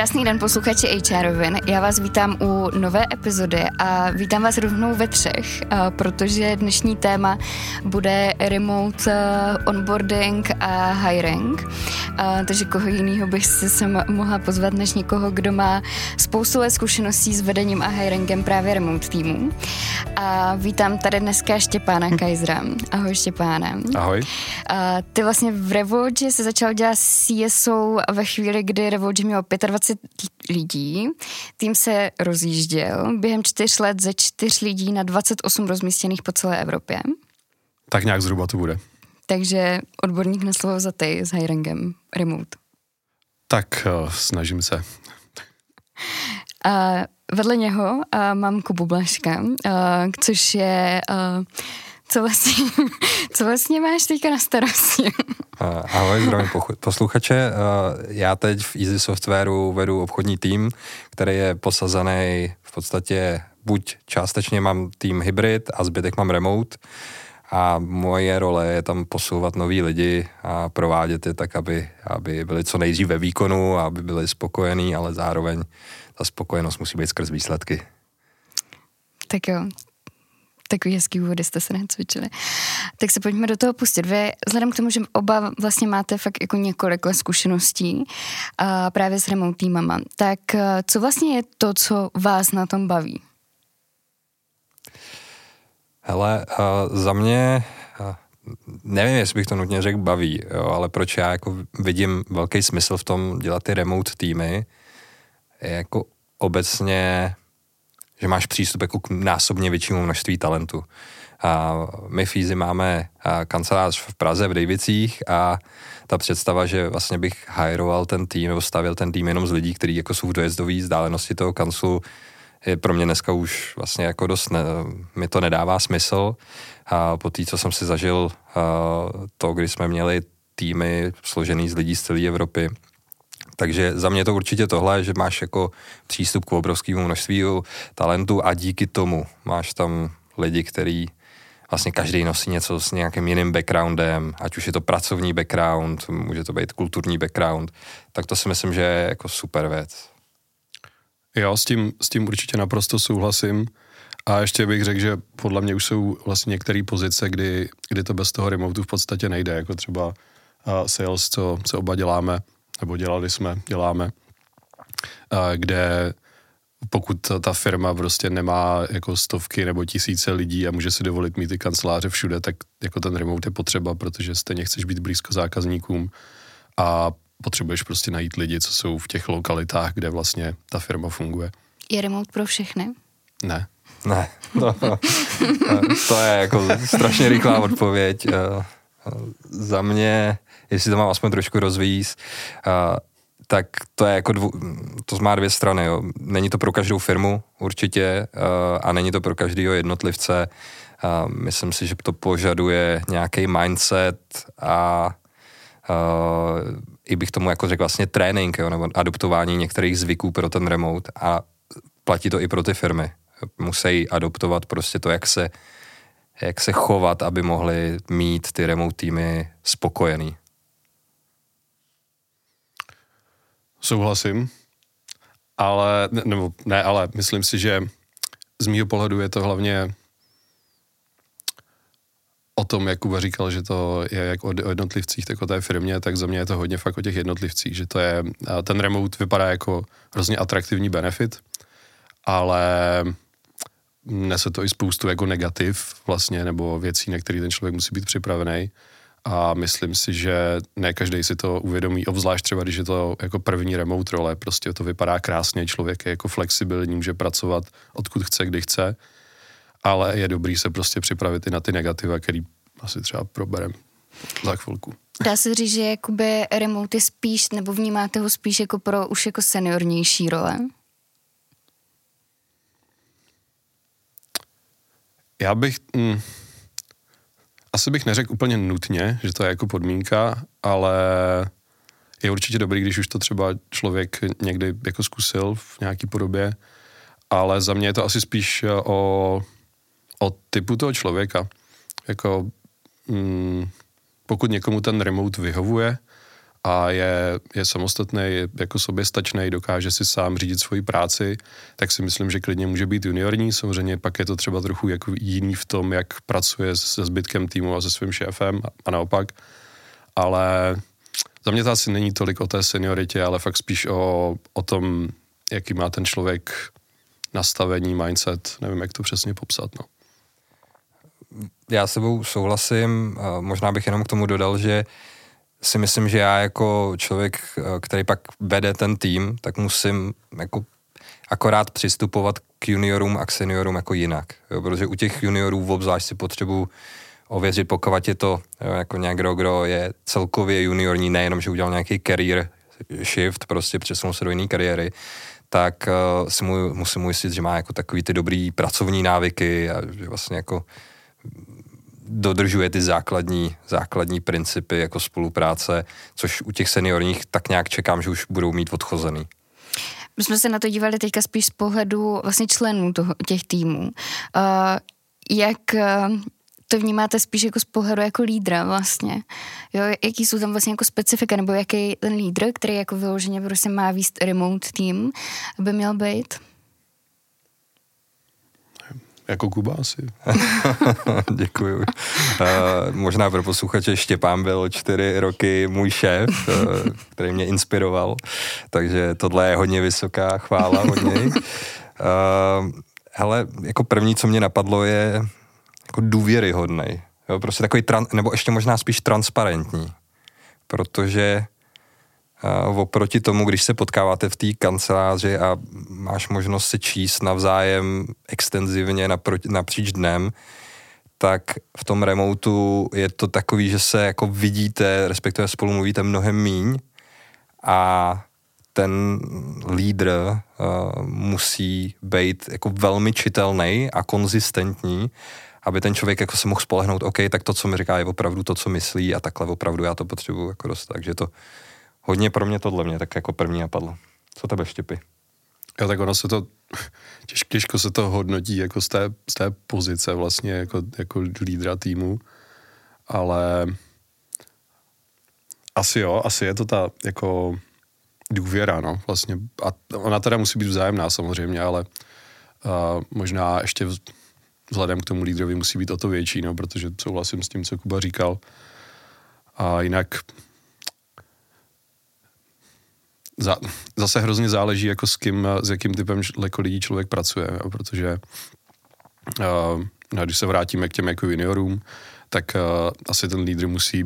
Krásný den, posluchači HRovin. Já vás vítám u nové epizody a vítám vás rovnou ve třech, protože dnešní téma bude remote onboarding a hiring. Takže koho jiného bych si sem mohla pozvat než někoho, kdo má spoustu let zkušeností s vedením a hiringem právě remote týmů. A vítám tady dneska Štěpána Kajzra. Ahoj Štěpáne. Ahoj. Ty vlastně v Revogi se začal dělat CSO ve chvíli, kdy Revogi mělo 25 lidí. Tým se rozjížděl během 4 let ze 4 lidí na 28 rozmístěných po celé Evropě. Tak nějak zhruba to bude. Takže odborník na slovo za ty s hiringem remote. Tak snažím se. A vedle něho mám Kubu Blažka, což je... Co vlastně máš teďka na starosti? Ahoj, zdravím posluchače. Já teď v Easy Softwaru vedu obchodní tým, který je posazený v podstatě buď částečně mám tým hybrid a zbytek mám remote. A moje role je tam posouvat nový lidi a provádět je tak, aby byli co nejdřív ve výkonu, aby byli spokojení, ale zároveň ta spokojenost musí být skrz výsledky. Tak jo. Takový hezký úvody jste se nacvičili. Tak se pojďme do toho pustit. Vy, vzhledem k tomu, že oba vlastně máte fakt jako několik let zkušeností právě s remote týmama, tak co vlastně je to, co vás na tom baví? Hele, za mě, nevím, jestli bych to nutně řekl baví, jo, ale proč já jako vidím velký smysl v tom dělat ty remote týmy, je jako obecně, že máš přístup jako k násobně většímu množství talentu. My v Easy máme kancelář v Praze, v Dejvicích a ta představa, že vlastně bych hiroval ten tým nebo stavil ten tým jenom z lidí, kteří jako jsou v dojezdové vzdálenosti toho kanclu, je pro mě dneska už vlastně jako dost, mi to nedává smysl. A po té, co jsem si zažil to, kdy jsme měli týmy složený z lidí z celé Evropy, takže za mě to určitě tohle, že máš jako přístup k obrovskému množství talentu a díky tomu máš tam lidi, který vlastně každý nosí něco s nějakým jiným backgroundem, ať už je to pracovní background, může to být kulturní background, tak to si myslím, že je jako super věc. Jo, s tím určitě naprosto souhlasím. A ještě bych řekl, že podle mě už jsou vlastně některé pozice, kdy to bez toho remotu v podstatě nejde, jako třeba sales, co oba děláme, nebo děláme, kde pokud ta firma prostě nemá jako stovky nebo tisíce lidí a může si dovolit mít ty kanceláře všude, tak jako ten remote je potřeba, protože stejně chceš být blízko zákazníkům a potřebuješ prostě najít lidi, co jsou v těch lokalitách, kde vlastně ta firma funguje. Je remote pro všechny? Ne, to je jako strašně rychlá odpověď. Za mě, jestli to mám aspoň trošku rozvíjet, tak to je jako to má dvě strany. Jo. Není to pro každou firmu určitě a není to pro každého jednotlivce. Myslím si, že to požaduje nějaký mindset a i bych tomu jako řekl vlastně trénink, jo, nebo adoptování některých zvyků pro ten remote a platí to i pro ty firmy. Musí adoptovat prostě to, jak se chovat, aby mohli mít ty remote týmy spokojený. Souhlasím, ale myslím si, že z mýho pohledu je to hlavně o tom, jak Kuba říkal, že to je jak o jednotlivcích, tak o té firmě, tak za mě je to hodně fakt o těch jednotlivcích, že to je, ten remote vypadá jako hrozně atraktivní benefit, ale nese to i spoustu jako negativ vlastně, nebo věcí, na které ten člověk musí být připravený. A myslím si, že ne každý si to uvědomí, obzvlášť třeba, když je to jako první remote role, prostě to vypadá krásně, člověk je jako flexibilní, může pracovat odkud chce, kdy chce, ale je dobrý se prostě připravit i na ty negativa, který asi třeba proberem za chvilku. Dá se říct, že jakoby remote je spíš, nebo vnímáte ho spíš jako pro už jako seniornější role? Asi bych neřekl úplně nutně, že to je jako podmínka, ale je určitě dobrý, když už to třeba člověk někdy jako zkusil v nějaký podobě, ale za mě je to asi spíš o typu toho člověka. Jako pokud někomu ten remote vyhovuje a je samostatný, je jako soběstačný, dokáže si sám řídit svoji práci, tak si myslím, že klidně může být juniorní. Samozřejmě pak je to třeba trochu jako jiný v tom, jak pracuje se zbytkem týmu a se svým šéfem a naopak. Ale za mě to asi není tolik o té senioritě, ale fakt spíš o tom, jaký má ten člověk nastavení, mindset, nevím, jak to přesně popsat, no. Já s tebou souhlasím, možná bych jenom k tomu dodal, že si myslím, že já jako člověk, který pak vede ten tým, tak musím jako akorát přistupovat k juniorům a k seniorům jako jinak. Jo, protože u těch juniorů obzvlášť si potřebuji ověřit, pokud je to jako někdo, kdo je celkově juniorní, nejenom, že udělal nějaký career shift, prostě přesunul se do jiné kariéry, tak si musím ujistit, že má jako takový ty dobrý pracovní návyky a že vlastně jako dodržuje ty základní principy jako spolupráce, což u těch seniorních tak nějak čekám, že už budou mít odchozený. My jsme se na to dívali teďka spíš z pohledu vlastně členů těch týmů. Jak to vnímáte spíš jako z pohledu jako lídra vlastně? Jo, jaký jsou tam vlastně jako specifika, nebo jaký ten lídr, který jako vyloženě prostě má vést remote tým, by měl být? Jako Kuba asi. Děkuju. Možná pro posluchače, Štěpán byl 4 roky můj šéf, který mě inspiroval, takže tohle je hodně vysoká chvála od něj. Hele, jako první, co mě napadlo, je jako důvěryhodnej. Jo, prostě takový, nebo ještě možná spíš transparentní, protože oproti tomu, když se potkáváte v té kanceláři a máš možnost se číst navzájem extenzivně napříč dnem, tak v tom remotu je to takový, že se jako vidíte, respektive spolu mluvíte mnohem míň a ten lídr musí být jako velmi čitelný a konzistentní, aby ten člověk jako se mohl spolehnout, OK, tak to, co mi říká, je opravdu to, co myslí a takhle opravdu já to potřebuji jako dost. Takže to hodně pro mě tohle mě tak jako první napadlo. Co tebe, Štěpy? Jo, tak ono se to, těžko se to hodnotí jako z té pozice vlastně jako lídra týmu, ale asi je to ta jako důvěra, no, vlastně. A ona teda musí být vzájemná samozřejmě, ale možná ještě vzhledem k tomu lídrovi musí být o to větší, no, protože souhlasím s tím, co Kuba říkal. A jinak zase hrozně záleží, jako s jakým typem jako lidí člověk pracuje, jo, protože když se vrátíme k těm jako juniorům, tak asi ten lídr musí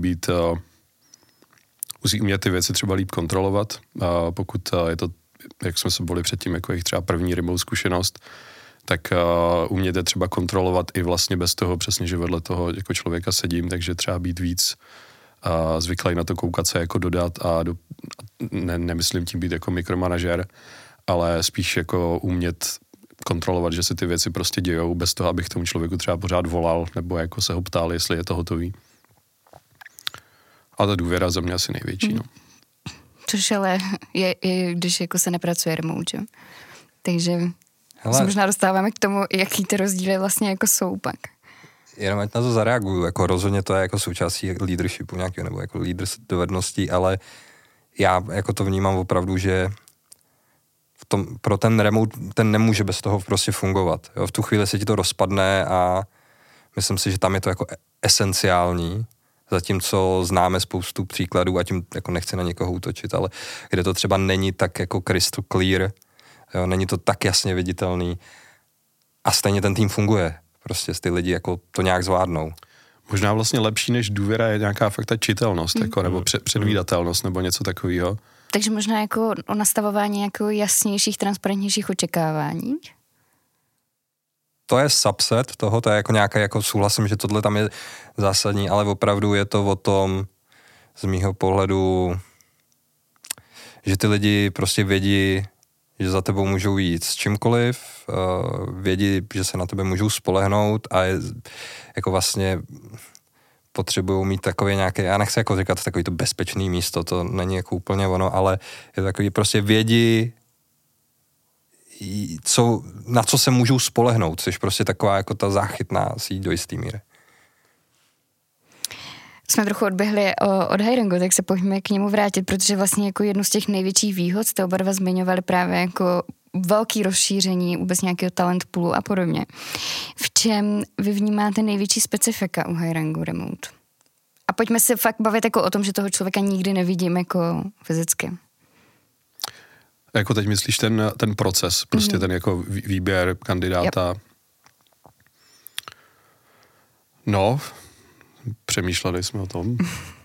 umět ty věci třeba líp kontrolovat, pokud je to, jak jsme se boli předtím, jako jejich třeba první remote zkušenost, tak umět třeba kontrolovat i vlastně bez toho přesně, že vedle toho jako člověka sedím, takže třeba být víc zvyklý na to koukat se jako dodat a nemyslím tím být jako mikromanažer, ale spíš jako umět kontrolovat, že se ty věci prostě dějou bez toho, abych tomu člověku třeba pořád volal nebo jako se ho ptal, jestli je to hotový. A ta důvěra za mě asi největší, no. Což ale je když jako se nepracuje remote, že? Takže se možná dostáváme k tomu, jaký ty rozdíly vlastně jako jsou pak. Jenom ať na to zareaguju, jako rozhodně to je jako součástí leadershipu nějakého, nebo jako leaders dovedností, ale já jako to vnímám opravdu, že pro ten remote, ten nemůže bez toho prostě fungovat. Jo? V tu chvíli se ti to rozpadne a myslím si, že tam je to jako esenciální, zatímco známe spoustu příkladů a tím jako nechci na někoho útočit, ale kde to třeba není tak jako crystal clear, jo? Není to tak jasně viditelný a stejně ten tým funguje. Prostě ty lidi jako to nějak zvládnou. Možná vlastně lepší než důvěra je nějaká fakt ta čitelnost, jako, nebo předvídatelnost, nebo něco takového. Takže možná jako o nastavování jako jasnějších, transparentnějších očekávání? To je subset toho, to je jako nějaké, jako souhlasím, že tohle tam je zásadní, ale opravdu je to o tom, z mýho pohledu, že ty lidi prostě vědí, že za tebou můžou jít s čímkoliv, vědí, že se na tebe můžou spolehnout a je, jako vlastně potřebují mít takové nějaké, já nechci jako říkat takový to bezpečný místo, to není jako úplně ono, ale je takový prostě vědí, na co se můžou spolehnout, což prostě taková jako ta záchytná síť do jistý míry. jsme trochu odběhli od hiringu, tak se pojďme k němu vrátit, protože vlastně jako jednu z těch největších výhod jste oba dva zmiňovali právě jako velký rozšíření vůbec nějakého talent poolu a podobně. V čem vy vnímáte největší specifika u hiringu remote? A pojďme se fakt bavit jako o tom, že toho člověka nikdy nevidím jako fyzicky. Jako teď myslíš ten proces, prostě ten jako výběr kandidáta. Yep. No, přemýšleli jsme o tom.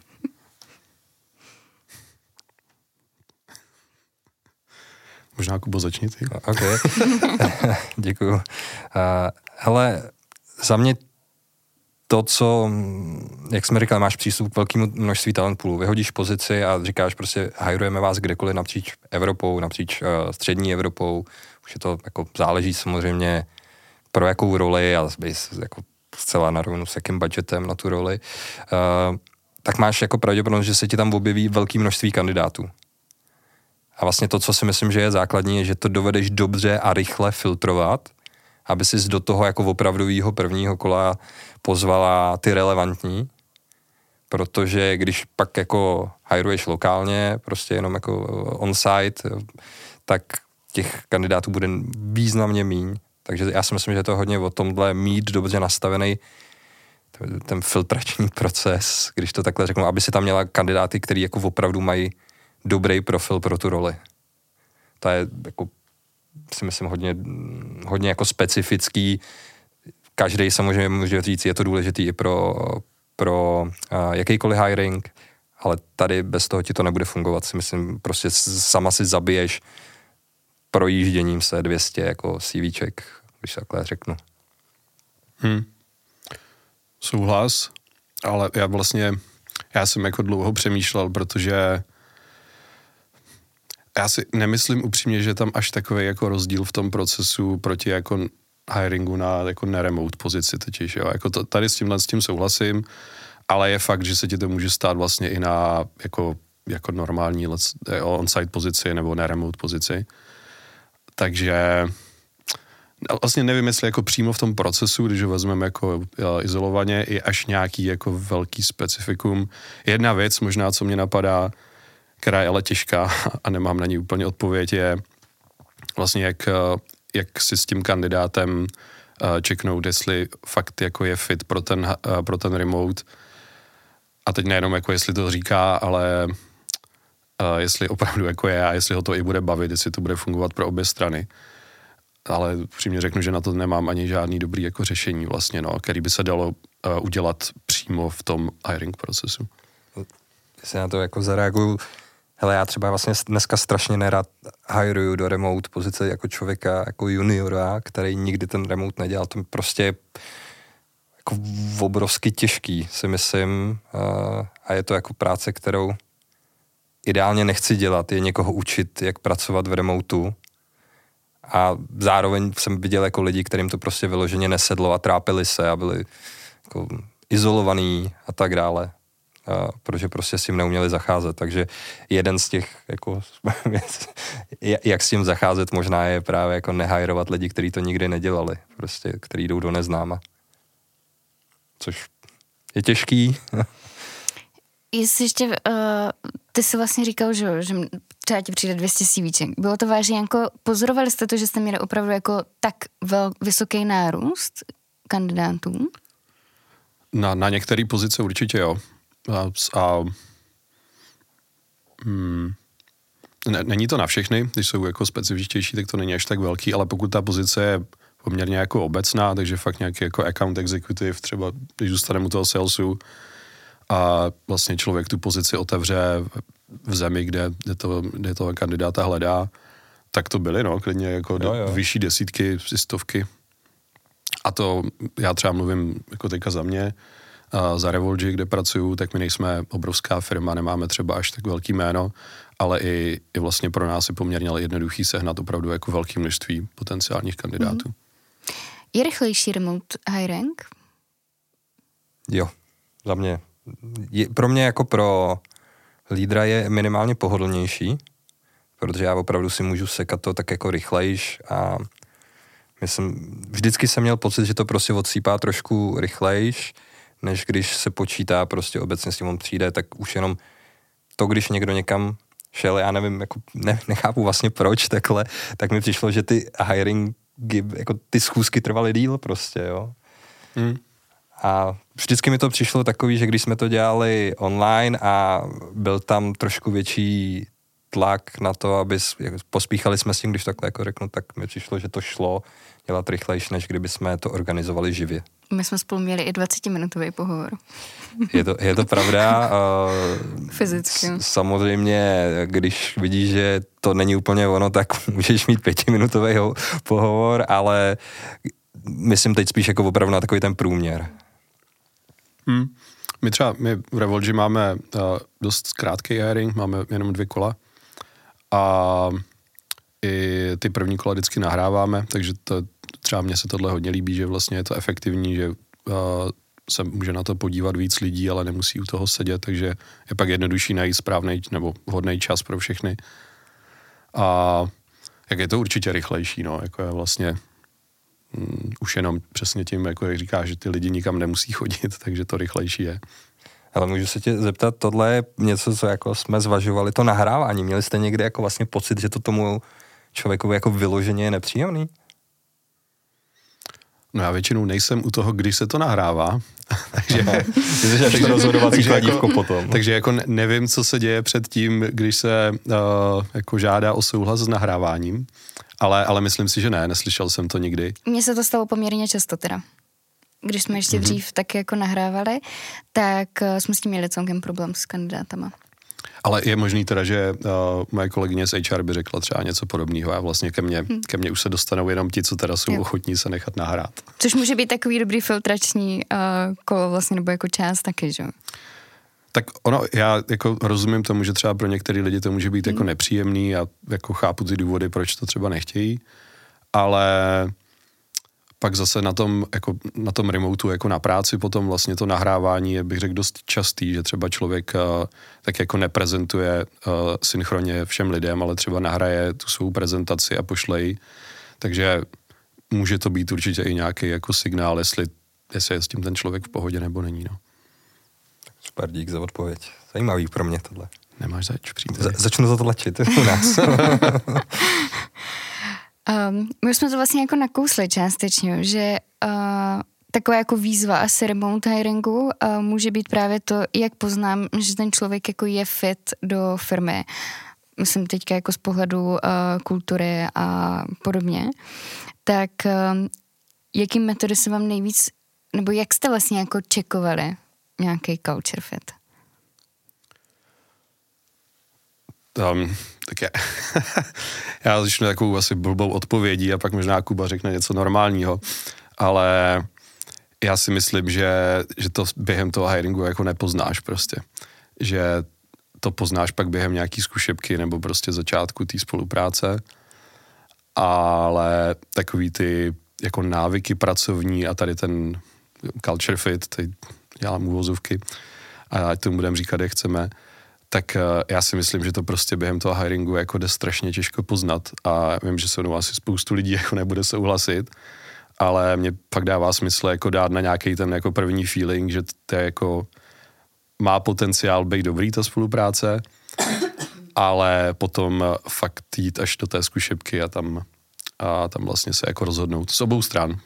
Možná, Kubo, začni ty. OK. Děkuju. Hele, za mě to, co, jak jsme říkali, máš přístup k velkému množství talent poolu. Vyhodíš pozici a říkáš prostě, hajrujeme vás kdekoliv napříč Evropou, napříč střední Evropou. Už je to jako záleží samozřejmě pro jakou roli a jako zcela na rovinu s jakým budgetem na tu roli. Tak máš jako pravděpodobnost, že se ti tam objeví velké množství kandidátů. A vlastně to, co si myslím, že je základní, je, že to dovedeš dobře a rychle filtrovat, aby jsi do toho jako opravdového prvního kola pozvala ty relevantní, protože když pak jako hajruješ lokálně, prostě jenom jako on-site, tak těch kandidátů bude významně míň. Takže já si myslím, že je to hodně o tomhle mít dobře nastavený ten filtrační proces, když to takhle řeknu, aby si tam měla kandidáty, který jako opravdu mají dobrý profil pro tu roli. To je jako, si myslím, hodně jako specifický. Každý samozřejmě může říct, je to důležitý i pro jakýkoliv hiring, ale tady bez toho ti to nebude fungovat. Si myslím, prostě sama si zabiješ projížděním se 200 jako CVček, když takhle řeknu. Souhlas, ale já jsem jako dlouho přemýšlel, protože já si nemyslím upřímně, že tam až takový jako rozdíl v tom procesu proti jako hiringu na jako neremote pozici totiž, jo. Jako tady s tím souhlasím, ale je fakt, že se ti to může stát vlastně i na jako normální on-site pozici nebo neremote pozici. Takže vlastně nevím, jestli jako přímo v tom procesu, když ho vezmeme jako izolovaně, je až nějaký jako velký specifikum. Jedna věc možná, co mě napadá, která je ale těžká a nemám na ní úplně odpověď, je vlastně jak si s tím kandidátem checknout, jestli fakt jako je fit pro ten remote. A teď nejenom jako jestli to říká, ale jestli opravdu jako je a jestli ho to i bude bavit, jestli to bude fungovat pro obě strany. Ale přímě řeknu, že na to nemám ani žádný dobrý jako řešení vlastně, no, který by se dalo udělat přímo v tom hiring procesu. Jestli na to jako zareaguju, hele, já třeba vlastně dneska strašně nerad hiruju do remote pozice jako člověka, jako juniora, který nikdy ten remote nedělal. To prostě je jako obrovsky těžký, si myslím, a je to jako práce, kterou ideálně nechci dělat, je někoho učit, jak pracovat v remotu. A zároveň jsem viděl jako lidi, kterým to prostě vyloženě nesedlo a trápili se a byli jako izolovaný a tak dále. Protože prostě s tím neuměli zacházet. Takže jeden z těch, jako, jak s tím zacházet možná je právě jako nehajrovat lidi, kteří to nikdy nedělali. Prostě, kteří jdou do neznáma. Což je těžký. Jestli ještě, ty jsi vlastně říkal, že třeba ti přijde 200 CVček. Bylo to vážně jako, pozorovali jste to, že jste měli opravdu jako tak vysoký nárůst kandidátů? Na některé pozice určitě jo. Není to na všechny, když jsou jako specifičtější, tak to není až tak velký, ale pokud ta pozice je poměrně jako obecná, takže fakt nějaký jako account executive, třeba když zůstaneme u toho salesu a vlastně člověk tu pozici otevře v zemi, kde to kandidáta hledá, tak to byly, no, klidně jako vyšší desítky, stovky. A to já třeba mluvím jako teďka za mě, za Revolgy, kde pracuju, tak my nejsme obrovská firma, nemáme třeba až tak velký jméno, ale i vlastně pro nás je poměrně jednoduchý sehnat opravdu jako velké množství potenciálních kandidátů. Je rychlejší remote hiring? Jo, za mě. Pro mě jako pro lídra je minimálně pohodlnější, protože já opravdu si můžu sekat to tak jako rychlejš a vždycky jsem měl pocit, že to prostě odsýpá trošku rychlejš. než když se počítá prostě obecně s tím on přijde, tak už jenom to, když někdo někam šel, já nevím, jako nechápu vlastně proč takhle, tak mi přišlo, že ty hiringy, jako ty schůzky trvaly díl prostě, jo. A vždycky mi to přišlo takový, že když jsme to dělali online a byl tam trošku větší tlak na to, aby pospíchali jsme s tím, když takhle jako řeknu, tak mi přišlo, že to šlo dělat rychlejší, než kdyby jsme to organizovali živě. My jsme spolu měli i 20-minutový pohovor. Je to pravda. Fyzicky. Samozřejmě, když vidíš, že to není úplně ono, tak můžeš mít 5minutový pohovor, ale myslím teď spíš jako opravdu na takový ten průměr. My v Revolgi máme dost krátký hiring, máme jenom 2 kola a i ty první kola vždycky nahráváme, takže třeba mně se tohle hodně líbí, že vlastně je to efektivní, že se může na to podívat víc lidí, ale nemusí u toho sedět, takže je pak jednodušší najít správný nebo vhodný čas pro všechny. A jak je to určitě rychlejší, no, jako je vlastně už jenom přesně tím, jako jak říkáš, že ty lidi nikam nemusí chodit, takže to rychlejší je. Ale můžu se tě zeptat, tohle je něco, co jako jsme zvažovali, to nahrávání. Měli jste někdy jako vlastně pocit, že to tomu člověku jako vyloženě je nepříjemný? No já většinou nejsem u toho, když se to nahrává. Takže jako nevím, co se děje před tím, když se jako žádá o souhlas s nahráváním, ale myslím si, že neslyšel jsem to nikdy. Mně se to stalo poměrně často teda. Když jsme ještě dřív taky jako nahrávali, tak jsme s tím měli celkem problém s kandidátama. Ale je možný teda, že moje kolegyně z HR by řekla třeba něco podobného a vlastně ke mně už se dostanou jenom ti, co teda jsou ochotní se nechat nahrát. Což může být takový dobrý filtrační kolo vlastně, nebo jako část taky, že? Tak ono, já jako rozumím tomu, že třeba pro některé lidi to může být jako nepříjemný a jako chápu ty důvody, proč to třeba nechtějí, ale pak zase na tom remotu, jako na práci potom vlastně to nahrávání je, bych řekl, dost častý, že třeba člověk tak jako neprezentuje synchronně všem lidem, ale třeba nahraje tu svou prezentaci a pošle ji. Takže může to být určitě i nějaký jako signál, jestli je s tím ten člověk v pohodě nebo není, no. Super, dík za odpověď. Zajímavý pro mě tohle. Nemáš zač, přijde. Začnu to tlačit u nás. My jsme to vlastně jako nakousli částečně, že taková jako výzva asi remote hiringu může být právě to, jak poznám, že ten člověk jako je fit do firmy. Myslím teďka jako z pohledu kultury a podobně. Tak jaký metody se vám nejvíc, nebo jak jste vlastně jako čekovali nějaký culture fit? Tak já začnu takovou asi blbou odpovědí a pak možná Kuba řekne něco normálního, ale já si myslím, že to během toho hiringu jako nepoznáš prostě, že to poznáš pak během nějaký zkušebky nebo prostě začátku té spolupráce, ale takový ty jako návyky pracovní a tady ten culture fit, teď dělám uvozovky a ať tomu budeme říkat, jak chceme, tak já si myslím, že to prostě během toho hiringu jako jde strašně těžko poznat a vím, že se mnou asi spoustu lidí jako nebude souhlasit, ale mě pak dává smysl jako dát na nějaký ten jako první feeling, že to je jako má potenciál být dobrý ta spolupráce, ale potom fakt jít až do té zkušebky a tam vlastně se jako rozhodnout z obou stran.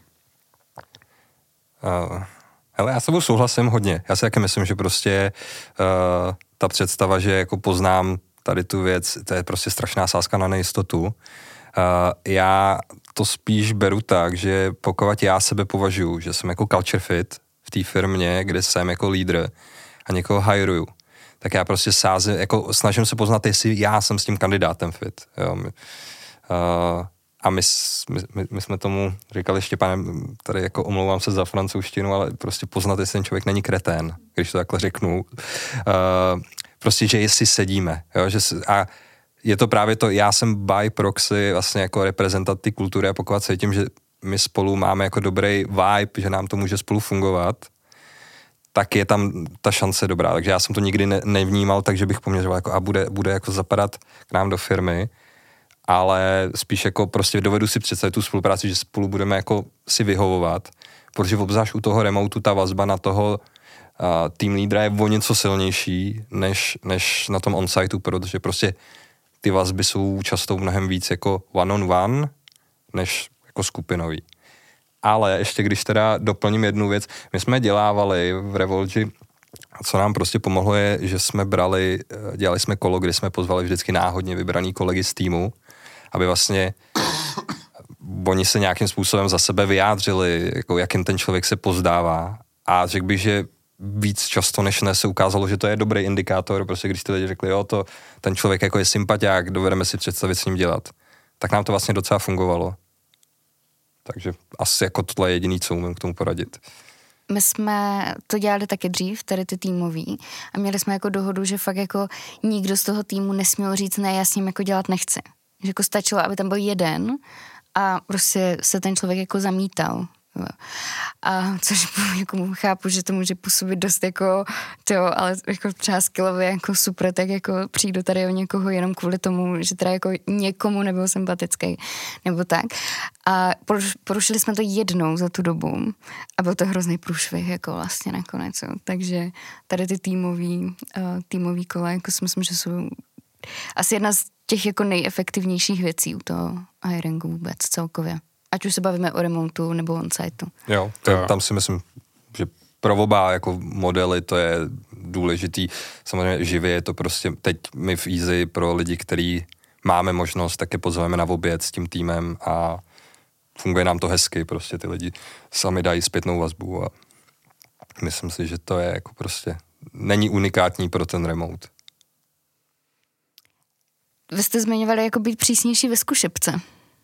Hele, já s tebou souhlasím hodně. Já si taky myslím, že prostě ta představa, že jako poznám tady tu věc, to je prostě strašná sázka na nejistotu. Já to spíš beru tak, že pokud já sebe považuji, že jsem jako culture fit v té firmě, kde jsem jako lídr a někoho hiruju, tak já prostě sázím, jako snažím se poznat, jestli já jsem s tím kandidátem fit. Jo. A my jsme tomu říkali Štěpánem, tady jako omlouvám se za francouzštinu, ale prostě poznat, jestli ten člověk není kretén, když to takhle řeknu. Prostě, že jestli sedíme. Jo, a je to právě to, já jsem by proxy vlastně jako reprezentant ty kultury a pokud cítím, že my spolu máme jako dobrý vibe, že nám to může spolu fungovat, tak je tam ta šance dobrá. Takže já jsem to nikdy nevnímal, takže bych poměřoval jako a bude jako zapadat k nám do firmy, ale spíš jako prostě dovedu si představit tu spolupráci, že spolu budeme jako si vyhovovat. protože obzvlášť u toho remotu ta vazba na toho tým lídra je o něco silnější než na tom on-siteu, protože prostě ty vazby jsou často mnohem víc jako one-on-one, než jako skupinový. Ale ještě když teda doplním jednu věc, my jsme dělávali v Revolgi, co nám prostě pomohlo je, že jsme dělali jsme kolo, kdy jsme pozvali vždycky náhodně vybraný kolegy z týmu, aby vlastně oni se nějakým způsobem za sebe vyjádřili, jako jakým ten člověk se pozdává. A řekl bych, že víc často než ne se ukázalo, že to je dobrý indikátor, prostě když ty lidi řekli, jo, ten člověk jako je sympatiák, dovedeme si představit s ním dělat. Tak nám to vlastně docela fungovalo. Takže asi jako tohle je jediný, co umím k tomu poradit. My jsme to dělali taky dřív, tady ty týmový, a měli jsme jako dohodu, že fakt jako nikdo z toho týmu nesměl říct, ne, já s ním jako dělat nechci. Že jako stačilo, aby tam byl jeden a prostě se ten člověk jako zamítal. A což jako chápu, že to může působit dost jako ale jako třeba skillově jako super, tak jako přijdu tady o někoho jenom kvůli tomu, že teda jako někomu nebyl sympatický, nebo tak. A porušili jsme to jednou za tu dobu a byl to hrozný průšvih jako vlastně nakonec, jo. Takže tady ty týmový kola, jako si myslím, že jsou asi jedna z těch jako nejefektivnějších věcí u toho hiringu vůbec celkově. Ať už se bavíme o remotu nebo on-siteu. Jo, tam si myslím, že pro oba jako modely to je důležitý. Samozřejmě živě je to prostě, teď my v Easy pro lidi, který máme možnost, tak je pozveme na oběd s tím týmem a funguje nám to hezky, prostě ty lidi sami dají zpětnou vazbu a myslím si, že to je jako prostě, není unikátní pro ten remote. Vy jste zmiňovali jako být přísnější ve zkušebce.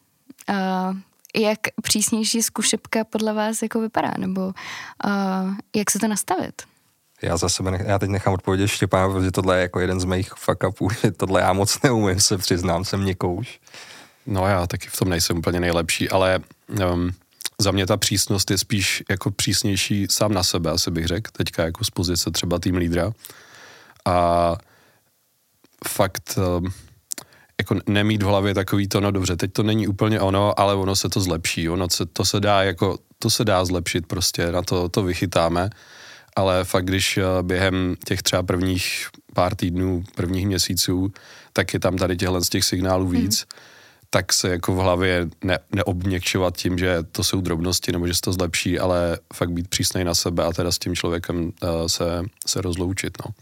Jak přísnější zkušebka podle vás jako vypadá, nebo jak se to nastavit? Já teď nechám odpovědět Štěpána, protože tohle je jako jeden z mých fuck upů, že tohle já moc neumím, se přiznám, jsem měkouš. No já taky v tom nejsem úplně nejlepší, ale za mě ta přísnost je spíš jako přísnější sám na sebe, asi bych řekl, teďka jako z pozice třeba tým lídra. A fakt jako nemít v hlavě takový to, no dobře, teď to není úplně ono, ale ono se to zlepší, to se dá zlepšit prostě, na to vychytáme, ale fakt, když během těch třeba prvních pár týdnů, prvních měsíců, tak je tam tady těchhle z těch signálů víc, tak se jako v hlavě neobměkčovat tím, že to jsou drobnosti nebo že se to zlepší, ale fakt být přísnej na sebe a teda s tím člověkem se rozloučit, no.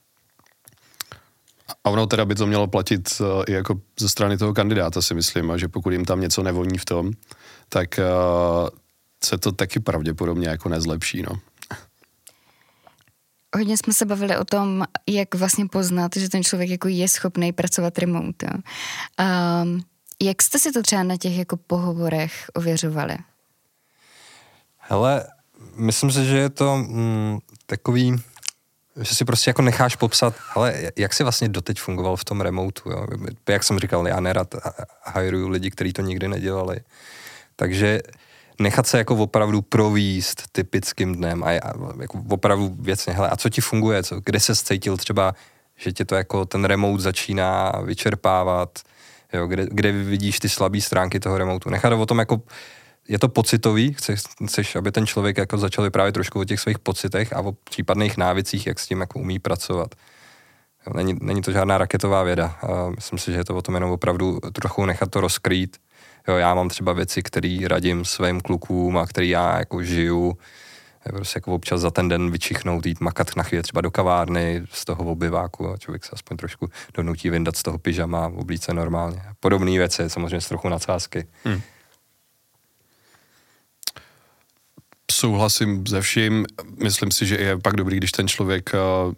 A ono teda by to mělo platit i jako ze strany toho kandidáta, si myslím, a že pokud jim tam něco nevoní v tom, tak se to taky pravděpodobně jako nezlepší, no. Hodně jsme se bavili o tom, jak vlastně poznat, že ten člověk jako je schopný pracovat remote. Jo. Jak jste si to třeba na těch jako pohovorech ověřovali? Hele, myslím si, že je to takový, že si prostě jako necháš popsat, hele, jak jsi vlastně doteď fungoval v tom remotu, jo? Jak jsem říkal, já nerad hiruju lidi, kteří to nikdy nedělali. Takže nechat se jako opravdu províst typickým dnem a jako opravdu věcně, hele, a co ti funguje, kde se cítil třeba, že tě to jako ten remote začíná vyčerpávat, jo? Kde vidíš ty slabé stránky toho remotu. Nechat o tom jako, je to pocitový, chceš, aby ten člověk jako začal vyprávět trošku o těch svých pocitech a o případných návicích, jak s tím jako umí pracovat. Není to žádná raketová věda. Myslím si, že je to o tom jenom opravdu trochu nechat to rozkrýt. Jo, já mám třeba věci, které radím svým klukům a který já jako žiju. Prostě jako občas za ten den vyčichnout, jít makat na chvíli třeba do kavárny z toho obyváku a člověk se aspoň trošku donutí vyndat z toho pyžama, oblíct se normálně. Podobné věci, samozřejmě s trochu nadsázky. Souhlasím se vším. Myslím si, že je pak dobrý, když ten člověk